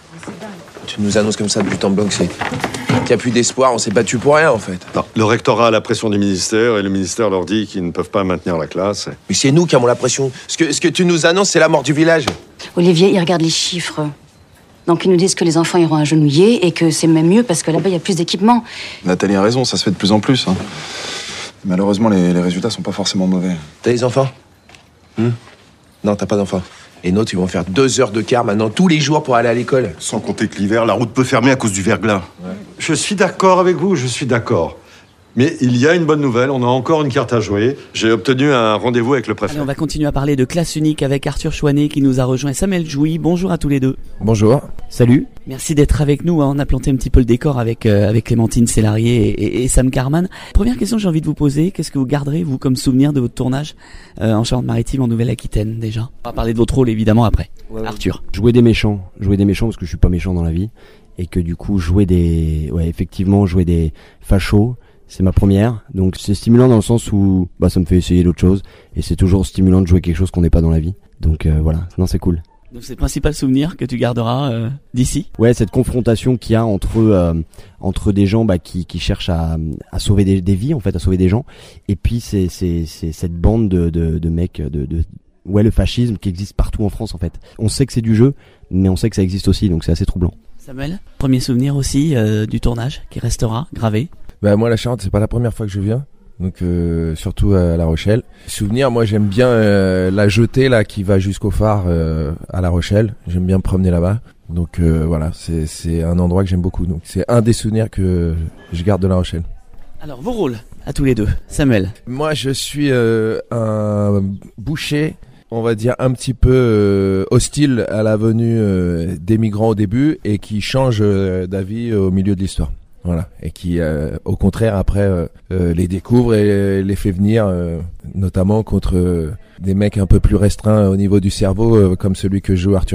Tu nous annonces comme ça de but en blanc que c'est... qu'il n'y a plus d'espoir, on s'est battu pour rien en fait. Non, le rectorat a la pression du ministère et le ministère leur dit qu'ils ne peuvent pas maintenir la classe. Mais c'est nous qui avons la pression. Ce que, ce que tu nous annonces, c'est la mort du village. Olivier, il regarde les chiffres. Donc ils nous disent que les enfants iront agenouillés et que c'est même mieux parce que là-bas, il y a plus d'équipement. Nathalie a raison, ça se fait de plus en plus. Hein. Malheureusement, les, les résultats sont pas forcément mauvais. T'as des enfants hmm Non, t'as pas d'enfants. Les nôtres, ils vont faire deux heures de car maintenant tous les jours pour aller à l'école. Sans compter que l'hiver, la route peut fermer à cause du verglas. Ouais. Je suis d'accord avec vous, je suis d'accord. Mais il y a une bonne nouvelle, on a encore une carte à jouer. J'ai obtenu un rendez-vous avec le préfet. Allez, on va continuer à parler de Classe Unique avec Arthur Chouanet qui nous a rejoint. Samuel Jouy, bonjour à tous les deux. Bonjour. Salut. Merci d'être avec nous. On a planté un petit peu le décor avec, euh, avec Clémentine Sélarié et, et, et Sam Carman. Première question que j'ai envie de vous poser, qu'est-ce que vous garderez, vous, comme souvenir de votre tournage euh, en Charente-Maritime, en Nouvelle-Aquitaine, déjà? On va parler de votre rôle, évidemment, après. Ouais, ouais. Arthur. Jouer des méchants. Jouer des méchants parce que je suis pas méchant dans la vie. Et que du coup, jouer des... Ouais, effectivement, jouer des fachos. C'est ma première, donc c'est stimulant dans le sens où bah ça me fait essayer d'autres choses et c'est toujours stimulant de jouer quelque chose qu'on n'est pas dans la vie. Donc euh, voilà, non c'est cool. Donc c'est le principal souvenir que tu garderas euh, d'ici. Ouais, cette confrontation qu'il y a entre euh, entre des gens bah qui qui cherchent à à sauver des, des vies en fait, à sauver des gens, et puis c'est c'est c'est cette bande de de, de mecs de de ouais le fascisme qui existe partout en France en fait. On sait que c'est du jeu, mais on sait que ça existe aussi, donc c'est assez troublant. Samuel, premier souvenir aussi euh, du tournage qui restera gravé. Bah moi la Charente c'est pas la première fois que je viens, donc euh, surtout à La Rochelle. Souvenir, moi j'aime bien euh, la jetée là qui va jusqu'au phare euh, à La Rochelle. J'aime bien me promener là-bas, donc euh, voilà c'est c'est un endroit que j'aime beaucoup. Donc c'est un des souvenirs que je garde de La Rochelle. Alors vos rôles à tous les deux, Samuel. Moi je suis euh, un boucher, on va dire un petit peu euh, hostile à la venue euh, des migrants au début et qui change euh, d'avis au milieu de l'histoire. Voilà, et qui, euh, au contraire, après, euh, euh, les découvre et les fait venir, euh, notamment contre euh, des mecs un peu plus restreints au niveau du cerveau, euh, comme celui que joue Arthur.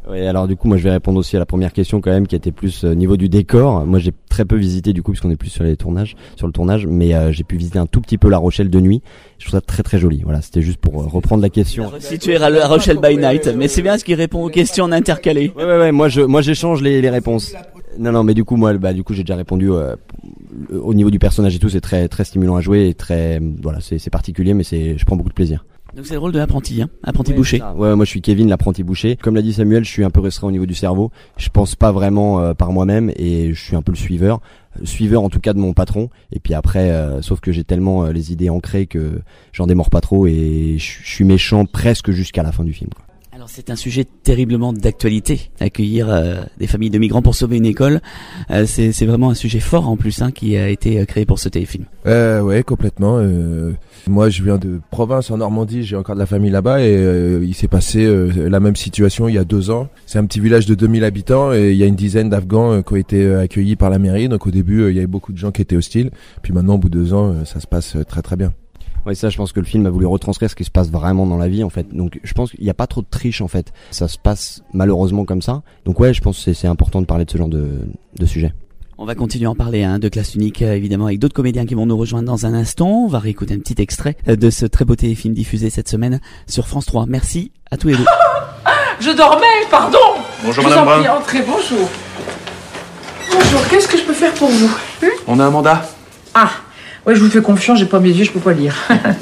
Oui, alors du coup, moi je vais répondre aussi à la première question quand même, qui était plus euh, niveau du décor. Moi j'ai très peu visité du coup, puisqu'on est plus sur les tournages, sur le tournage, mais euh, j'ai pu visiter un tout petit peu La Rochelle de nuit. Je trouve ça très très joli. Voilà, c'était juste pour euh, reprendre la question. Situé à La Rochelle by night, mais c'est bien ce qui répond aux questions en intercalé. Ouais, ouais, ouais. Moi je, moi j'échange les, les réponses. Non, non, mais du coup, moi, bah, du coup, j'ai déjà répondu. Euh, au niveau du personnage et tout, c'est très très stimulant à jouer et très, voilà, c'est, c'est particulier, mais c'est, je prends beaucoup de plaisir. Donc c'est le rôle de l'apprenti, hein, apprenti ouais, boucher. Ouais, moi je suis Kevin, l'apprenti boucher. Comme l'a dit Samuel, je suis un peu restreint au niveau du cerveau. Je pense pas vraiment euh, par moi-même et je suis un peu le suiveur, suiveur en tout cas de mon patron. Et puis après, euh, sauf que j'ai tellement euh, les idées ancrées que j'en démords pas trop et je, je suis méchant presque jusqu'à la fin du film, quoi. Alors c'est un sujet terriblement d'actualité. Accueillir euh, des familles de migrants pour sauver une école, euh, c'est, c'est vraiment un sujet fort en plus, hein, qui a été créé pour ce téléfilm. Euh, ouais, complètement. Euh, moi, je viens de province en Normandie, j'ai encore de la famille là-bas et euh, il s'est passé euh, la même situation il y a deux ans. C'est un petit village de deux mille habitants et il y a une dizaine d'Afghans euh, qui ont été euh, accueillis par la mairie. Donc au début, euh, il y avait beaucoup de gens qui étaient hostiles. Puis maintenant, au bout de deux ans, euh, ça se passe euh, très très bien. Ouais, ça, je pense que le film a voulu retranscrire ce qui se passe vraiment dans la vie, en fait. Donc, je pense qu'il n'y a pas trop de triche, en fait. Ça se passe malheureusement comme ça. Donc, ouais, je pense que c'est, c'est important de parler de ce genre de, de sujet. On va continuer à en parler, hein, de Classe Unique, euh, évidemment, avec d'autres comédiens qui vont nous rejoindre dans un instant. On va réécouter un petit extrait de ce très beau téléfilm diffusé cette semaine sur France trois. Merci à tous les deux. Je dormais, pardon. Bonjour, je Madame vous en Brun. prie, entrez, bonjour. Bonjour, qu'est-ce que je peux faire pour vous hein? On a un mandat. Ah, ouais, je vous fais confiance, j'ai pas mes yeux, je peux pas lire.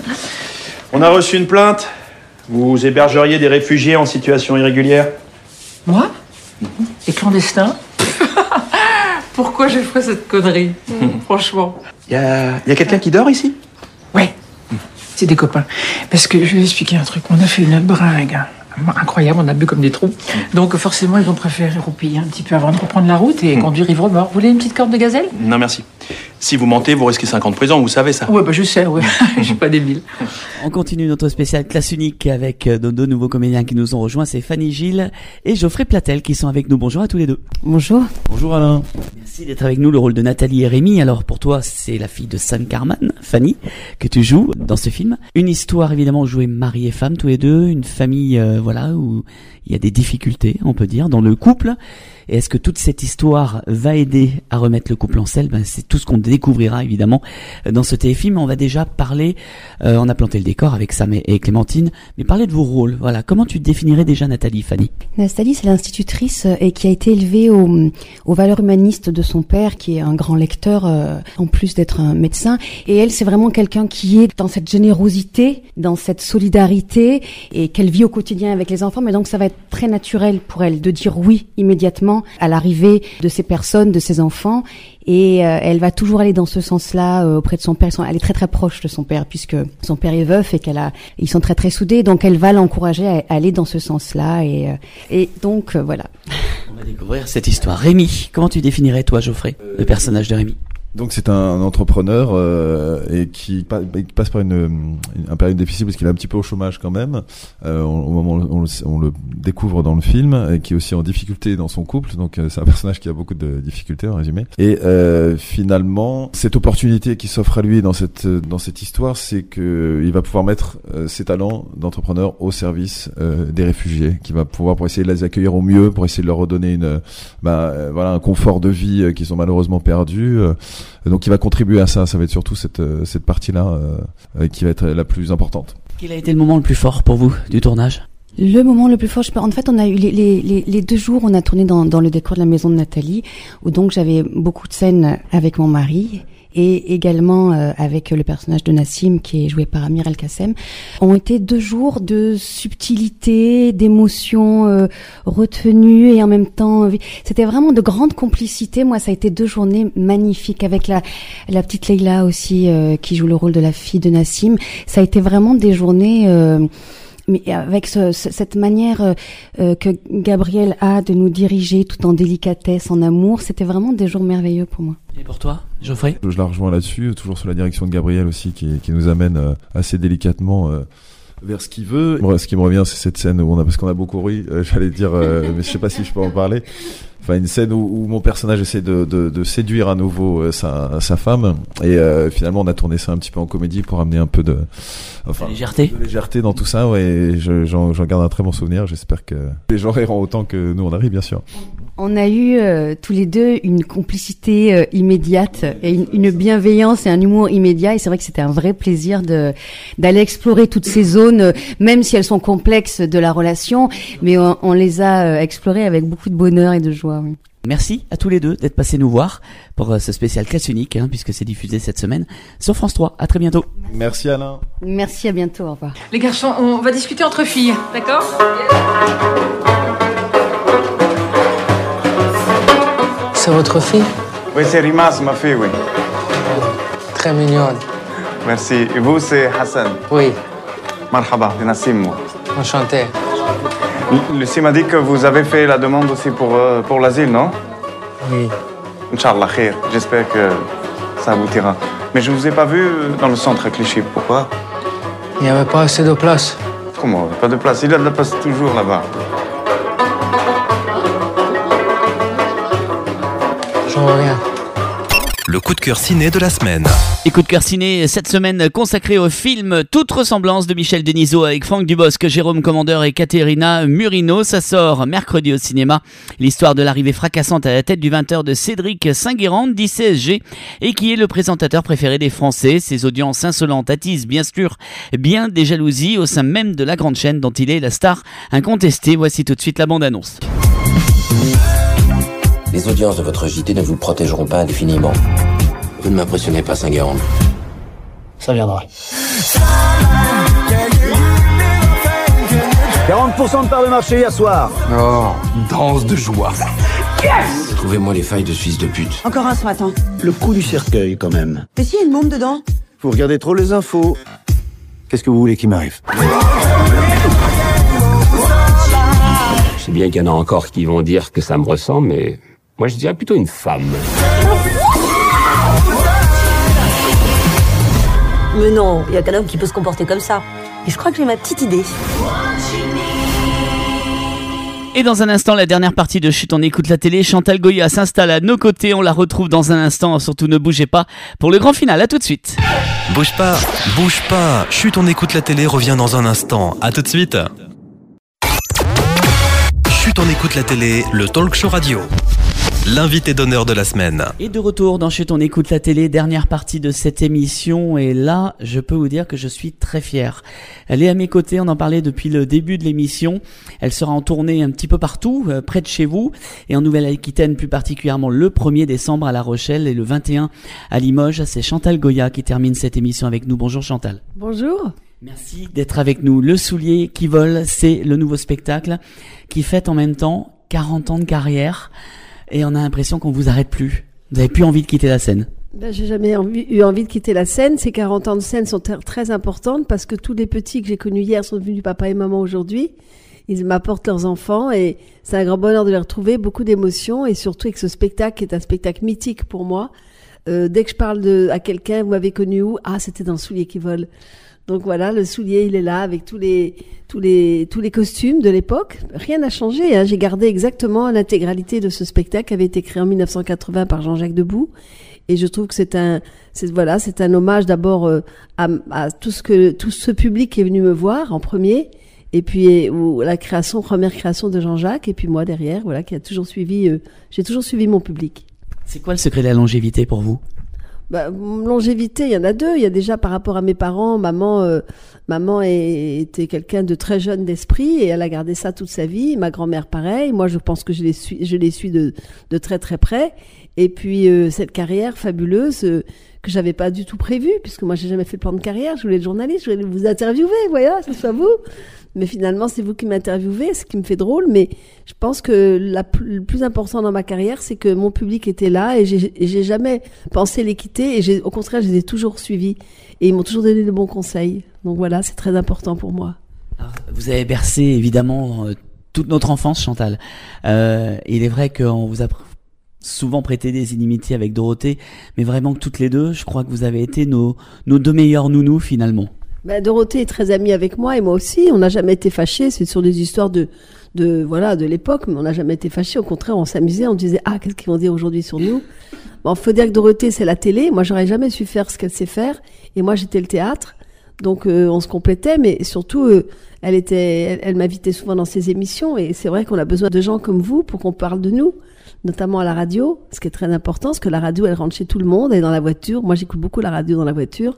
On a reçu une plainte. Vous hébergeriez des réfugiés en situation irrégulière? Moi? Les clandestins? Pourquoi j'ai fait cette connerie? Franchement. Il y a, y a quelqu'un qui dort ici? Ouais, c'est des copains. Parce que je vais vous expliquer un truc. On a fait une bringue incroyable, on a bu comme des trous. Donc forcément, ils ont préféré roupiller un petit peu avant de reprendre la route et conduire ivre mort. Vous voulez une petite corde de gazelle? Non, merci. Si vous mentez, vous risquez cinq ans de prison, vous savez ça. Ouais, bah je sais, ouais. Je suis pas débile. On continue notre spécial Classe Unique avec nos deux nouveaux comédiens qui nous ont rejoints. C'est Fanny Gilles et Geoffrey Platel qui sont avec nous. Bonjour à tous les deux. Bonjour. Bonjour Alain. Merci d'être avec nous. Le rôle de Nathalie et Rémi. Alors pour toi, c'est la fille de Sam Carman, Fanny, que tu joues dans ce film. Une histoire évidemment jouée mari et femme tous les deux. Une famille, euh, voilà, où il y a des difficultés, on peut dire, dans le couple. Et est-ce que toute cette histoire va aider à remettre le couple en selle? Ben, c'est tout ce qu'on découvrira évidemment dans ce téléfilm. On va déjà parler, euh, on a planté le décor avec Sam et, et Clémentine, mais parler de vos rôles. Voilà, comment tu définirais déjà Nathalie, Fanny? Nathalie, c'est l'institutrice et qui a été élevée au, aux valeurs humanistes de son père, qui est un grand lecteur, euh, en plus d'être un médecin. Et elle, c'est vraiment quelqu'un qui est dans cette générosité, dans cette solidarité, et qu'elle vit au quotidien avec les enfants. Mais donc, ça va être très naturel pour elle de dire oui immédiatement à l'arrivée de ces personnes, de ces enfants, et euh, elle va toujours aller dans ce sens-là euh, auprès de son père. Elle est très très proche de son père puisque son père est veuf et qu'elle a, ils sont très très soudés, donc elle va l'encourager à aller dans ce sens-là, et euh, et donc euh, voilà. On va découvrir cette histoire. Rémi, comment tu définirais toi, Geoffrey, le personnage de Rémi? Donc c'est un entrepreneur euh, et qui, pa- qui passe par une, une, une période difficile parce qu'il est un petit peu au chômage quand même euh, au moment où on le, on le découvre dans le film, et qui est aussi en difficulté dans son couple. Donc euh, c'est un personnage qui a beaucoup de difficultés en résumé. Et euh, finalement, cette opportunité qui s'offre à lui dans cette dans cette histoire, c'est que il va pouvoir mettre euh, ses talents d'entrepreneur au service euh, des réfugiés, qui va pouvoir pour essayer de les accueillir au mieux, pour essayer de leur redonner une bah, euh, voilà un confort de vie euh, qu'ils ont malheureusement perdu. Euh, Donc il va contribuer à ça, ça va être surtout cette, cette partie-là euh, qui va être la plus importante. Quel a été le moment le plus fort pour vous du tournage? Le moment le plus fort, je peux, en fait, on a eu les, les, les, les deux jours, on a tourné dans, dans le décor de la maison de Nathalie, où donc j'avais beaucoup de scènes avec mon mari, et également euh, avec le personnage de Nassim qui est joué par Amir El Kassem, ont été deux jours de subtilité, d'émotions euh, retenues et en même temps, c'était vraiment de grande complicité. Moi, ça a été deux journées magnifiques avec la la petite Leila aussi euh, qui joue le rôle de la fille de Nassim. Ça a été vraiment des journées. Euh, mais avec ce, ce, cette manière euh, que Gabriel a de nous diriger tout en délicatesse, en amour, c'était vraiment des jours merveilleux pour moi. Et pour toi, Geoffrey? Je la rejoins là-dessus, toujours sous la direction de Gabriel aussi, qui, qui nous amène euh, assez délicatement euh, vers ce qu'il veut. Moi, ce qui me revient, c'est cette scène où on a, parce qu'on a beaucoup ri, euh, j'allais dire, euh, mais je sais pas si je peux en parler. enfin une scène où, où mon personnage essaie de, de, de séduire à nouveau euh, sa, sa femme, et euh, finalement on a tourné ça un petit peu en comédie pour amener un peu de, enfin, de légèreté, de légèreté dans tout ça. Ouais, et je, j'en, j'en garde un très bon souvenir. J'espère que les gens riront autant que nous on arrive, bien sûr. On a eu euh, tous les deux une complicité euh, immédiate et une, une bienveillance et un humour immédiat, et c'est vrai que c'était un vrai plaisir de d'aller explorer toutes ces zones, euh, même si elles sont complexes de la relation, mais on, on les a euh, explorées avec beaucoup de bonheur et de joie. Oui. Merci à tous les deux d'être passés nous voir pour euh, ce spécial Classe Unique, hein, puisque c'est diffusé cette semaine sur France trois. À très bientôt. Merci Alain. Merci, à bientôt, au revoir. Les garçons, on va discuter entre filles, d'accord? C'est votre fille? Oui, c'est Rimas, ma fille, oui. Très mignonne. Merci. Et vous, c'est Hassan? Oui. Marhaba, c'est Nassim, moi. Enchanté. Lucie m'a dit que vous avez fait la demande aussi pour, euh, pour l'asile, non? Oui. Inch'Allah, khair. J'espère que ça aboutira. Mais je ne vous ai pas vu dans le centre Clichy. Pourquoi? Il n'y avait pas assez de place. Comment? Pas de place? Il y a de la place toujours là-bas. J'en vois rien. Le coup de cœur ciné de la semaine. Et coup de cœur ciné cette semaine consacré au film Toute ressemblance de Michel Denisot avec Franck Dubosc, Jérôme Commandeur et Caterina Murino. Ça sort mercredi au cinéma. L'histoire de l'arrivée fracassante à la tête du vingt heures de Cédric Saint-Guérand, dit C S G, et qui est le présentateur préféré des Français. Ses audiences insolentes attisent bien sûr bien des jalousies au sein même de la grande chaîne dont il est la star incontestée. Voici tout de suite la bande-annonce. Les audiences de votre J T ne vous protégeront pas indéfiniment. Vous ne m'impressionnez pas, Saint-Guérand. Ça viendra. quarante pour cent de part de marché hier soir. Oh, danse de joie. Yes! Trouvez-moi les failles de Suisse de pute. Encore un ce matin. Le coup du cercueil, quand même. Mais s'il y a une môme dedans? Vous regardez trop les infos. Qu'est-ce que vous voulez qu'il m'arrive? Je sais bien qu'il y en a encore qui vont dire que ça me ressemble, mais moi je dirais plutôt une femme. Mais non, il y a qu'un homme qui peut se comporter comme ça. Et je crois que j'ai ma petite idée. Et dans un instant, la dernière partie de Chut, on écoute la télé. Chantal Goya s'installe à nos côtés. On la retrouve dans un instant. Surtout ne bougez pas pour le grand final. À tout de suite. Bouge pas, bouge pas. Chut, on écoute la télé revient dans un instant. À tout de suite. Chut, on écoute la télé, le talk show radio. L'invité d'honneur de la semaine. Et de retour dans Chut, on écoute la télé, dernière partie de cette émission. Et là, je peux vous dire que je suis très fier. Elle est à mes côtés, on en parlait depuis le début de l'émission. Elle sera en tournée un petit peu partout, euh, près de chez vous. Et en Nouvelle-Aquitaine, plus particulièrement le premier décembre à La Rochelle et le vingt et un à Limoges. C'est Chantal Goya qui termine cette émission avec nous. Bonjour Chantal. Bonjour. Merci d'être avec nous. Le soulier qui vole, c'est le nouveau spectacle qui fête en même temps quarante ans de carrière. Et on a l'impression qu'on vous arrête plus. Vous n'avez plus envie de quitter la scène. Ben, j'ai jamais envie, eu envie de quitter la scène. Ces quarante ans de scène sont ter- très importantes parce que tous les petits que j'ai connus hier sont devenus papa et maman aujourd'hui. Ils m'apportent leurs enfants et c'est un grand bonheur de les retrouver, beaucoup d'émotions et surtout avec ce spectacle qui est un spectacle mythique pour moi. Euh, dès que je parle de, à quelqu'un, vous m'avez connu où? Ah, c'était dans le soulier qui vole. Donc voilà, le soulier, il est là avec tous les tous les tous les costumes de l'époque. Rien n'a changé. Hein. J'ai gardé exactement l'intégralité de ce spectacle qui avait été créé en dix-neuf cent quatre-vingts par Jean-Jacques Debout. Et je trouve que c'est un c'est voilà, c'est un hommage d'abord euh, à, à tout ce que tout ce public qui est venu me voir en premier. Et puis ou, la création, première création de Jean-Jacques. Et puis moi derrière, voilà, qui a toujours suivi. Euh, j'ai toujours suivi mon public. C'est quoi le secret de la longévité pour vous? Bah, longévité, il y en a deux. Il y a déjà par rapport à mes parents, maman, euh, maman est, était quelqu'un de très jeune d'esprit et elle a gardé ça toute sa vie. Ma grand-mère, pareil. Moi, je pense que je les suis, je les suis de, de très très près. Et puis euh, cette carrière fabuleuse euh, que j'avais pas du tout prévue, puisque moi j'ai jamais fait de plan de carrière. Je voulais être journaliste, je voulais vous interviewer, voilà, ce soit vous. Mais finalement, c'est vous qui m'interviewez, ce qui me fait drôle. Mais je pense que la, le plus important dans ma carrière, c'est que mon public était là et j'ai, et j'ai jamais pensé les quitter. Et j'ai, au contraire, je les ai toujours suivis et ils m'ont toujours donné de bons conseils. Donc voilà, c'est très important pour moi. Alors, vous avez bercé évidemment euh, toute notre enfance, Chantal. Euh, il est vrai qu'on vous a pr- souvent prêté des inimitiés avec Dorothée, mais vraiment que toutes les deux, je crois que vous avez été nos, nos deux meilleurs nounous finalement. Ben, Dorothée est très amie avec moi et moi aussi. On n'a jamais été fâchés. C'est sur des histoires de, de, voilà, de l'époque, mais on n'a jamais été fâchés. Au contraire, on s'amusait. On disait, ah, qu'est-ce qu'ils vont dire aujourd'hui sur nous? Bon, faut dire que Dorothée, c'est la télé. Moi, j'aurais jamais su faire ce qu'elle sait faire. Et moi, j'étais le théâtre. Donc, euh, on se complétait, mais surtout, euh, elle était, elle, elle m'invitait souvent dans ses émissions. Et c'est vrai qu'on a besoin de gens comme vous pour qu'on parle de nous, notamment à la radio, ce qui est très important, parce que la radio, elle rentre chez tout le monde, elle est dans la voiture. Moi, j'écoute beaucoup la radio dans la voiture.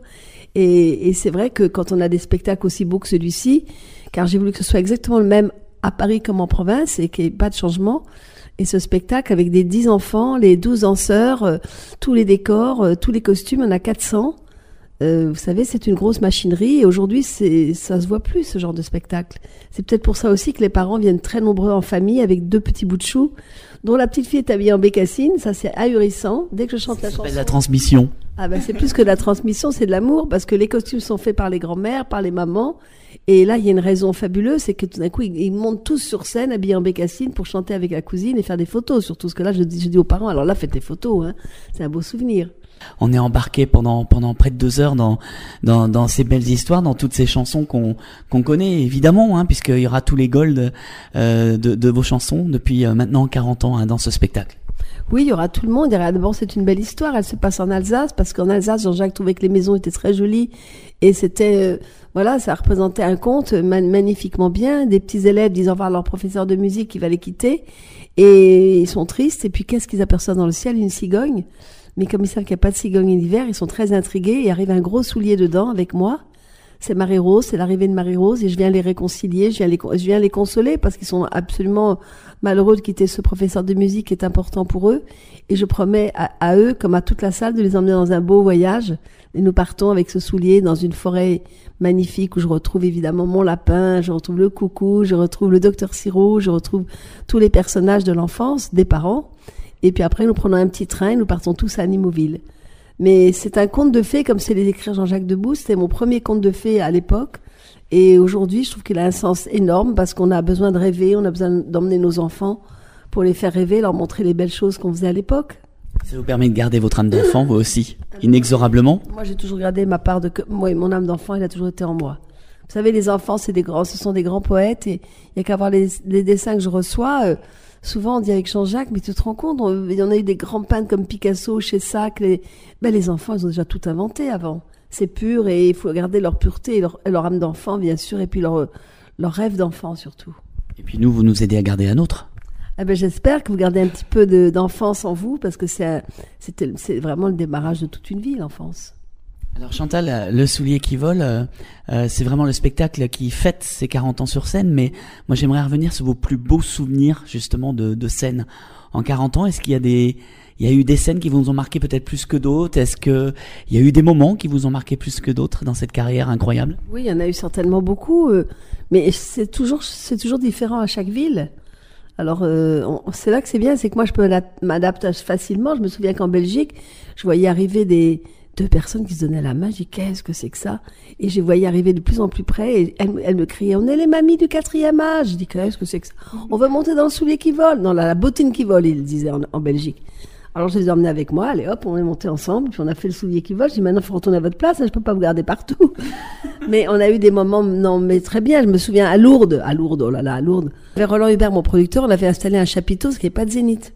Et, et c'est vrai que quand on a des spectacles aussi beaux que celui-ci, car j'ai voulu que ce soit exactement le même à Paris comme en province et qu'il n'y ait pas de changement. Et ce spectacle avec des dix enfants, les douze danseurs, euh, tous les décors, euh, tous les costumes, on a quatre cents. Euh, vous savez, c'est une grosse machinerie et aujourd'hui, c'est, ça se voit plus ce genre de spectacle. C'est peut-être pour ça aussi que les parents viennent très nombreux en famille avec deux petits bouts de chou, dont la petite fille est habillée en bécassine. Ça, c'est ahurissant. Dès que je chante ça la chanson. C'est la transmission. Ah ben, c'est plus que de la transmission, c'est de l'amour parce que les costumes sont faits par les grands-mères, par les mamans. Et là, il y a une raison fabuleuse, c'est que tout d'un coup, ils, ils montent tous sur scène habillés en bécassine pour chanter avec la cousine et faire des photos. Surtout ce que là, je dis, je dis aux parents, alors là, faites des photos, hein. C'est un beau souvenir. On est embarqué pendant pendant près de deux heures dans dans dans ces belles histoires, dans toutes ces chansons qu'on qu'on connaît évidemment, hein, puisqu'il y aura tous les golds euh, de de vos chansons depuis euh, maintenant quarante ans, hein, dans ce spectacle. Oui, il y aura tout le monde. Il y aura, d'abord, c'est une belle histoire. Elle se passe en Alsace parce qu'en Alsace, Jean-Jacques trouvait que les maisons étaient très jolies et c'était, euh, voilà, ça représentait un conte man- magnifiquement bien. Des petits élèves disent au revoir à leur professeur de musique qui va les quitter et ils sont tristes. Et puis, qu'est-ce qu'ils aperçoivent dans le ciel? Une cigogne. Mais comme ils savent qu'il n'y a pas de cigogne l'hiver, ils sont très intrigués et arrive un gros soulier dedans avec moi. C'est Marie-Rose, c'est l'arrivée de Marie-Rose et je viens les réconcilier, je viens les, je viens les consoler parce qu'ils sont absolument malheureux de quitter ce professeur de musique qui est important pour eux. Et je promets à, à eux, comme à toute la salle, de les emmener dans un beau voyage. Et nous partons avec ce soulier dans une forêt magnifique où je retrouve évidemment mon lapin, je retrouve le coucou, je retrouve le docteur Sirop, je retrouve tous les personnages de l'enfance, des parents. Et puis après, nous prenons un petit train, nous partons tous à Nimoville. Mais c'est un conte de fées, comme c'est les écrire Jean-Jacques Debout. C'était mon premier conte de fées à l'époque. Et aujourd'hui, je trouve qu'il a un sens énorme parce qu'on a besoin de rêver, on a besoin d'emmener nos enfants pour les faire rêver, leur montrer les belles choses qu'on faisait à l'époque. Ça vous permet de garder votre âme d'enfant, vous aussi, inexorablement? Moi, j'ai toujours gardé ma part de... Moi, mon âme d'enfant, elle a toujours été en moi. Vous savez, les enfants, c'est des grands, ce sont des grands poètes et il n'y a qu'à voir les, les dessins que je reçois... Euh, Souvent, on dit avec Jean-Jacques, mais tu te rends compte, on, il y en a eu des grands peintres comme Picasso, Chessac, les, ben, les enfants, ils ont déjà tout inventé avant. C'est pur et il faut garder leur pureté et leur, leur âme d'enfant, bien sûr, et puis leur, leur rêve d'enfant, surtout. Et puis nous, vous nous aidez à garder un autre. Eh ben, j'espère que vous gardez un petit peu de, d'enfance en vous, parce que c'est, un, c'était, c'est vraiment le démarrage de toute une vie, l'enfance. Alors Chantal, le soulier qui vole, euh, euh, c'est vraiment le spectacle qui fête ses quarante ans sur scène, mais moi j'aimerais revenir sur vos plus beaux souvenirs justement de, de scène en quarante ans. Est-ce qu'il y a des, il y a eu des scènes qui vous ont marqué peut-être plus que d'autres? Est-ce que il y a eu des moments qui vous ont marqué plus que d'autres dans cette carrière incroyable? Oui, il y en a eu certainement beaucoup, euh, mais c'est toujours, c'est toujours différent à chaque ville. Alors, euh, on, c'est là que c'est bien, c'est que moi je peux m'adapter facilement. Je me souviens qu'en Belgique, je voyais arriver des deux personnes qui se donnaient la main, j'ai dit qu'est-ce que c'est que ça? Et je les voyais arriver de plus en plus près et elles, elles me criaient, on est les mamies du quatrième âge. Je dis qu'est-ce que c'est que ça? On va monter dans le soulier qui vole, dans la, la bottine qui vole, ils disaient en, en Belgique. Alors je les ai emmenés avec moi, allez hop, on est monté ensemble, puis on a fait le soulier qui vole. Je dis maintenant il faut retourner à votre place, hein, je peux pas vous garder partout. Mais on a eu des moments, non mais très bien, je me souviens à Lourdes, à Lourdes, oh là là, à Lourdes. Avec Roland Hubert, mon producteur, on avait installé un chapiteau, parce qu'il n'y avait pas de zénith.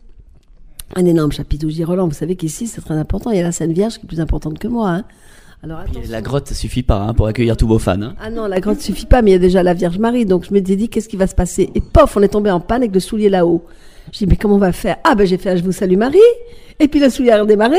Un énorme chapiteau. Je dis, Roland, vous savez qu'ici, c'est très important. Il y a la Sainte Vierge qui est plus importante que moi. Hein. Alors, la grotte, ça suffit pas hein, pour accueillir tous vos fans. Hein. Ah non, la grotte suffit pas, mais il y a déjà la Vierge Marie. Donc, je m'étais dit, qu'est-ce qui va se passer? Et pof, on est tombé en panne avec le soulier là-haut. Je dis, mais comment on va faire? Ah, ben, j'ai fait, je vous salue Marie. Et puis, le soulier a redémarré.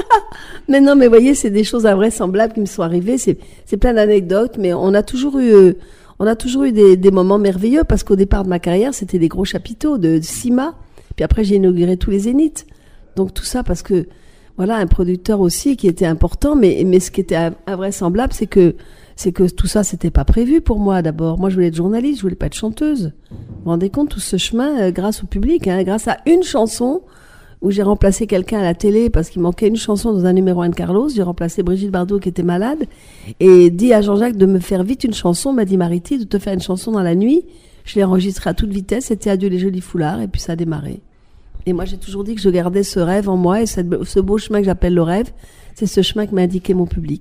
Mais non, mais vous voyez, c'est des choses invraisemblables qui me sont arrivées. C'est, c'est plein d'anecdotes, mais on a toujours eu, euh, on a toujours eu des, des moments merveilleux parce qu'au départ de ma carrière, c'était des gros chapiteaux de, de six mâts. Puis après, j'ai inauguré tous les zéniths. Donc tout ça parce que voilà un producteur aussi qui était important, mais mais ce qui était invraisemblable, c'est que c'est que tout ça c'était pas prévu pour moi d'abord. Moi je voulais être journaliste, je voulais pas être chanteuse. Vous vous rendez compte tout ce chemin euh, grâce au public, hein, grâce à une chanson où j'ai remplacé quelqu'un à la télé parce qu'il manquait une chanson dans un numéro un de Carlos. J'ai remplacé Brigitte Bardot qui était malade et dit à Jean-Jacques de me faire vite une chanson. M'a dit Mariti de te faire une chanson dans la nuit. Je l'ai enregistrée à toute vitesse. C'était Adieu les jolis foulards et puis ça a démarré. Et moi, j'ai toujours dit que je gardais ce rêve en moi et cette, ce beau chemin que j'appelle le rêve, c'est ce chemin que m'a indiqué mon public.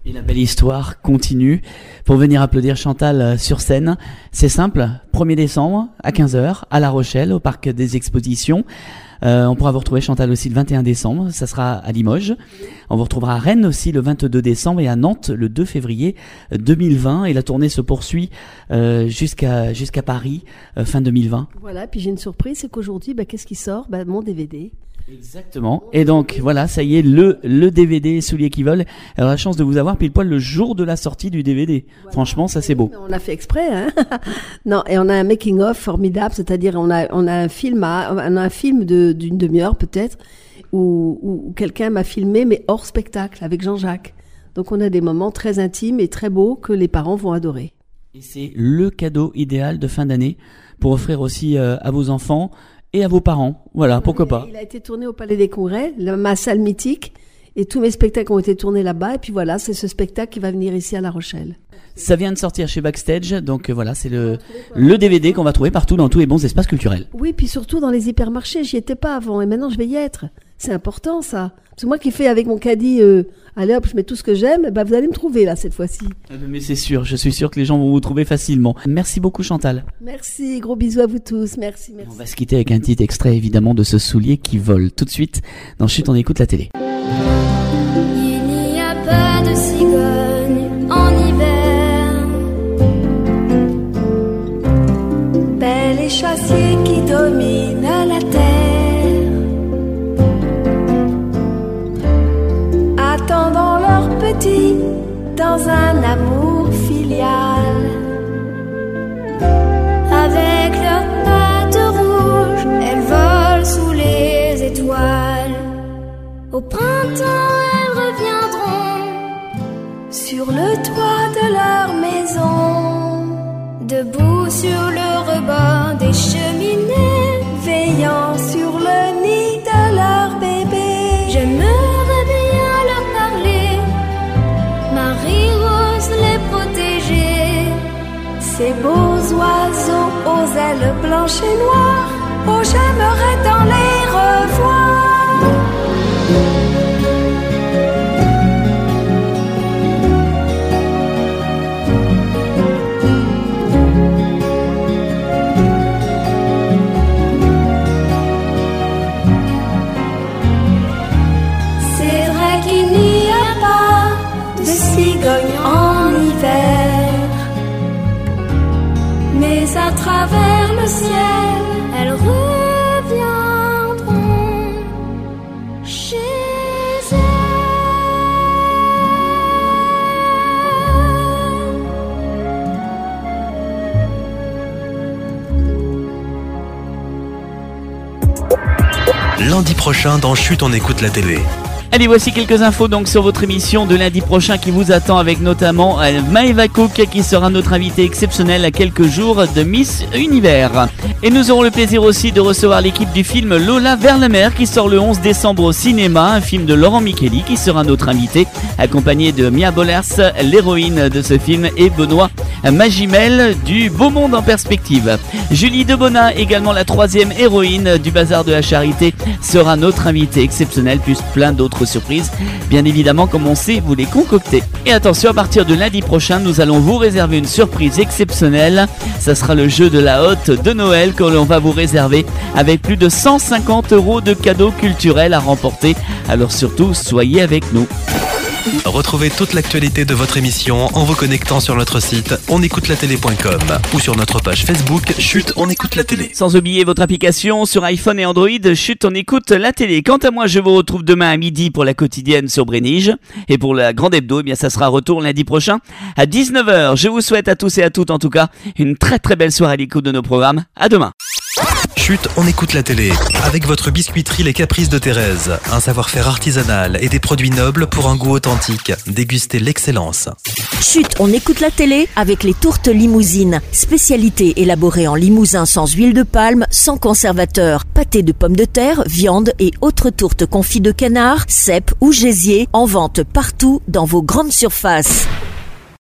Et la belle histoire continue. Pour venir applaudir Chantal sur scène, c'est simple, premier décembre à quinze heures à La Rochelle, au Parc des Expositions. Euh, on pourra vous retrouver Chantal aussi le vingt et un décembre, ça sera à Limoges. On vous retrouvera à Rennes aussi le vingt-deux décembre et à Nantes le deux février deux mille vingt. Et la tournée se poursuit euh, jusqu'à jusqu'à Paris euh, fin deux mille vingt. Voilà, puis j'ai une surprise, c'est qu'aujourd'hui, bah, qu'est-ce qui sort? Bah, mon D V D. Exactement. Et donc voilà, ça y est, le le D V D Souliers qui volent. Alors la chance de vous avoir pile poil le jour de la sortie du D V D. Voilà. Franchement, ça c'est beau. On l'a fait exprès, hein. Non, et on a un making of formidable, c'est-à-dire on a on a un film à, on a un film de d'une demi-heure peut-être où, où, où quelqu'un m'a filmé mais hors spectacle avec Jean-Jacques. Donc on a des moments très intimes et très beaux que les parents vont adorer. Et c'est le cadeau idéal de fin d'année pour offrir aussi euh, à vos enfants et à vos parents. Voilà, pourquoi pas. Il a été tourné au Palais des Congrès, ma salle mythique, et tous mes spectacles ont été tournés là-bas. Et puis voilà, c'est ce spectacle qui va venir ici à La Rochelle. Ça vient de sortir chez Backstage, donc euh, voilà, c'est le le D V D qu'on va trouver partout dans tous les bons espaces culturels. Oui, puis surtout dans les hypermarchés, j'y étais pas avant, et maintenant je vais y être. C'est important ça. C'est moi qui fais avec mon caddie, euh, allez hop, je mets tout ce que j'aime, bah vous allez me trouver là cette fois-ci. Mais c'est sûr, je suis sûr que les gens vont vous trouver facilement. Merci beaucoup Chantal. Merci, gros bisous à vous tous, merci, merci. On va se quitter avec un petit extrait évidemment de ce soulier qui vole. Tout de suite, dans Chut, on écoute la télé. Il n'y a pas de cigogne en hiver, belle et chassier qui domine la terre, attendant leurs petits dans un amour filial. Avec leurs pattes rouges, elles volent sous les étoiles. Au printemps, elles reviendront sur le toit de leur maison, debout sur le rebord des cheminées, veillant sur le nid de leur bébé. J'aimerais bien leur parler, Marie-Rose les protéger. Ces beaux oiseaux aux ailes blanches et noires, oh j'aimerais tant les revoir. En hiver, mais à travers le ciel, elles reviendront chez elles. Lundi prochain dans Chut, on écoute la télé. Allez, voici quelques infos donc sur votre émission de lundi prochain qui vous attend, avec notamment Maëva Cook qui sera notre invitée exceptionnelle à quelques jours de Miss Univers. Et nous aurons le plaisir aussi de recevoir l'équipe du film Lola vers la mer qui sort le onze décembre au cinéma, un film de Laurent Micheli qui sera notre invité, accompagné de Mia Bollers, l'héroïne de ce film, et Benoît Magimel du Beau Monde en Perspective. Julie Debona, également la troisième héroïne du Bazar de la Charité, sera notre invitée exceptionnelle, plus plein d'autres surprises, bien évidemment, comme on sait vous les concocter. Et attention, à partir de lundi prochain, nous allons vous réserver une surprise exceptionnelle. Ça sera le jeu de la hotte de Noël que l'on va vous réserver, avec plus de cent cinquante euros de cadeaux culturels à remporter. Alors surtout, soyez avec nous. Retrouvez toute l'actualité de votre émission en vous connectant sur notre site on écoute la télé point com ou sur notre page Facebook Chut, on écoute la télé. Sans oublier votre application sur iPhone et Android, Chut, on écoute la télé. Quant à moi, je vous retrouve demain à midi pour la quotidienne sur Brénige. Et pour la grande hebdo, eh bien, ça sera retour lundi prochain à dix-neuf heures. Je vous souhaite à tous et à toutes, en tout cas, une très très belle soirée à l'écoute de nos programmes. À demain. Chut, on écoute la télé. Avec votre biscuiterie Les Caprices de Thérèse. Un savoir-faire artisanal et des produits nobles pour un goût authentique. Dégustez l'excellence. Chut, on écoute la télé avec les tourtes limousines. Spécialité élaborée en limousin sans huile de palme, sans conservateur. Pâté de pommes de terre, viande et autres tourtes confites de canard, cèpes ou gésier. En vente partout dans vos grandes surfaces.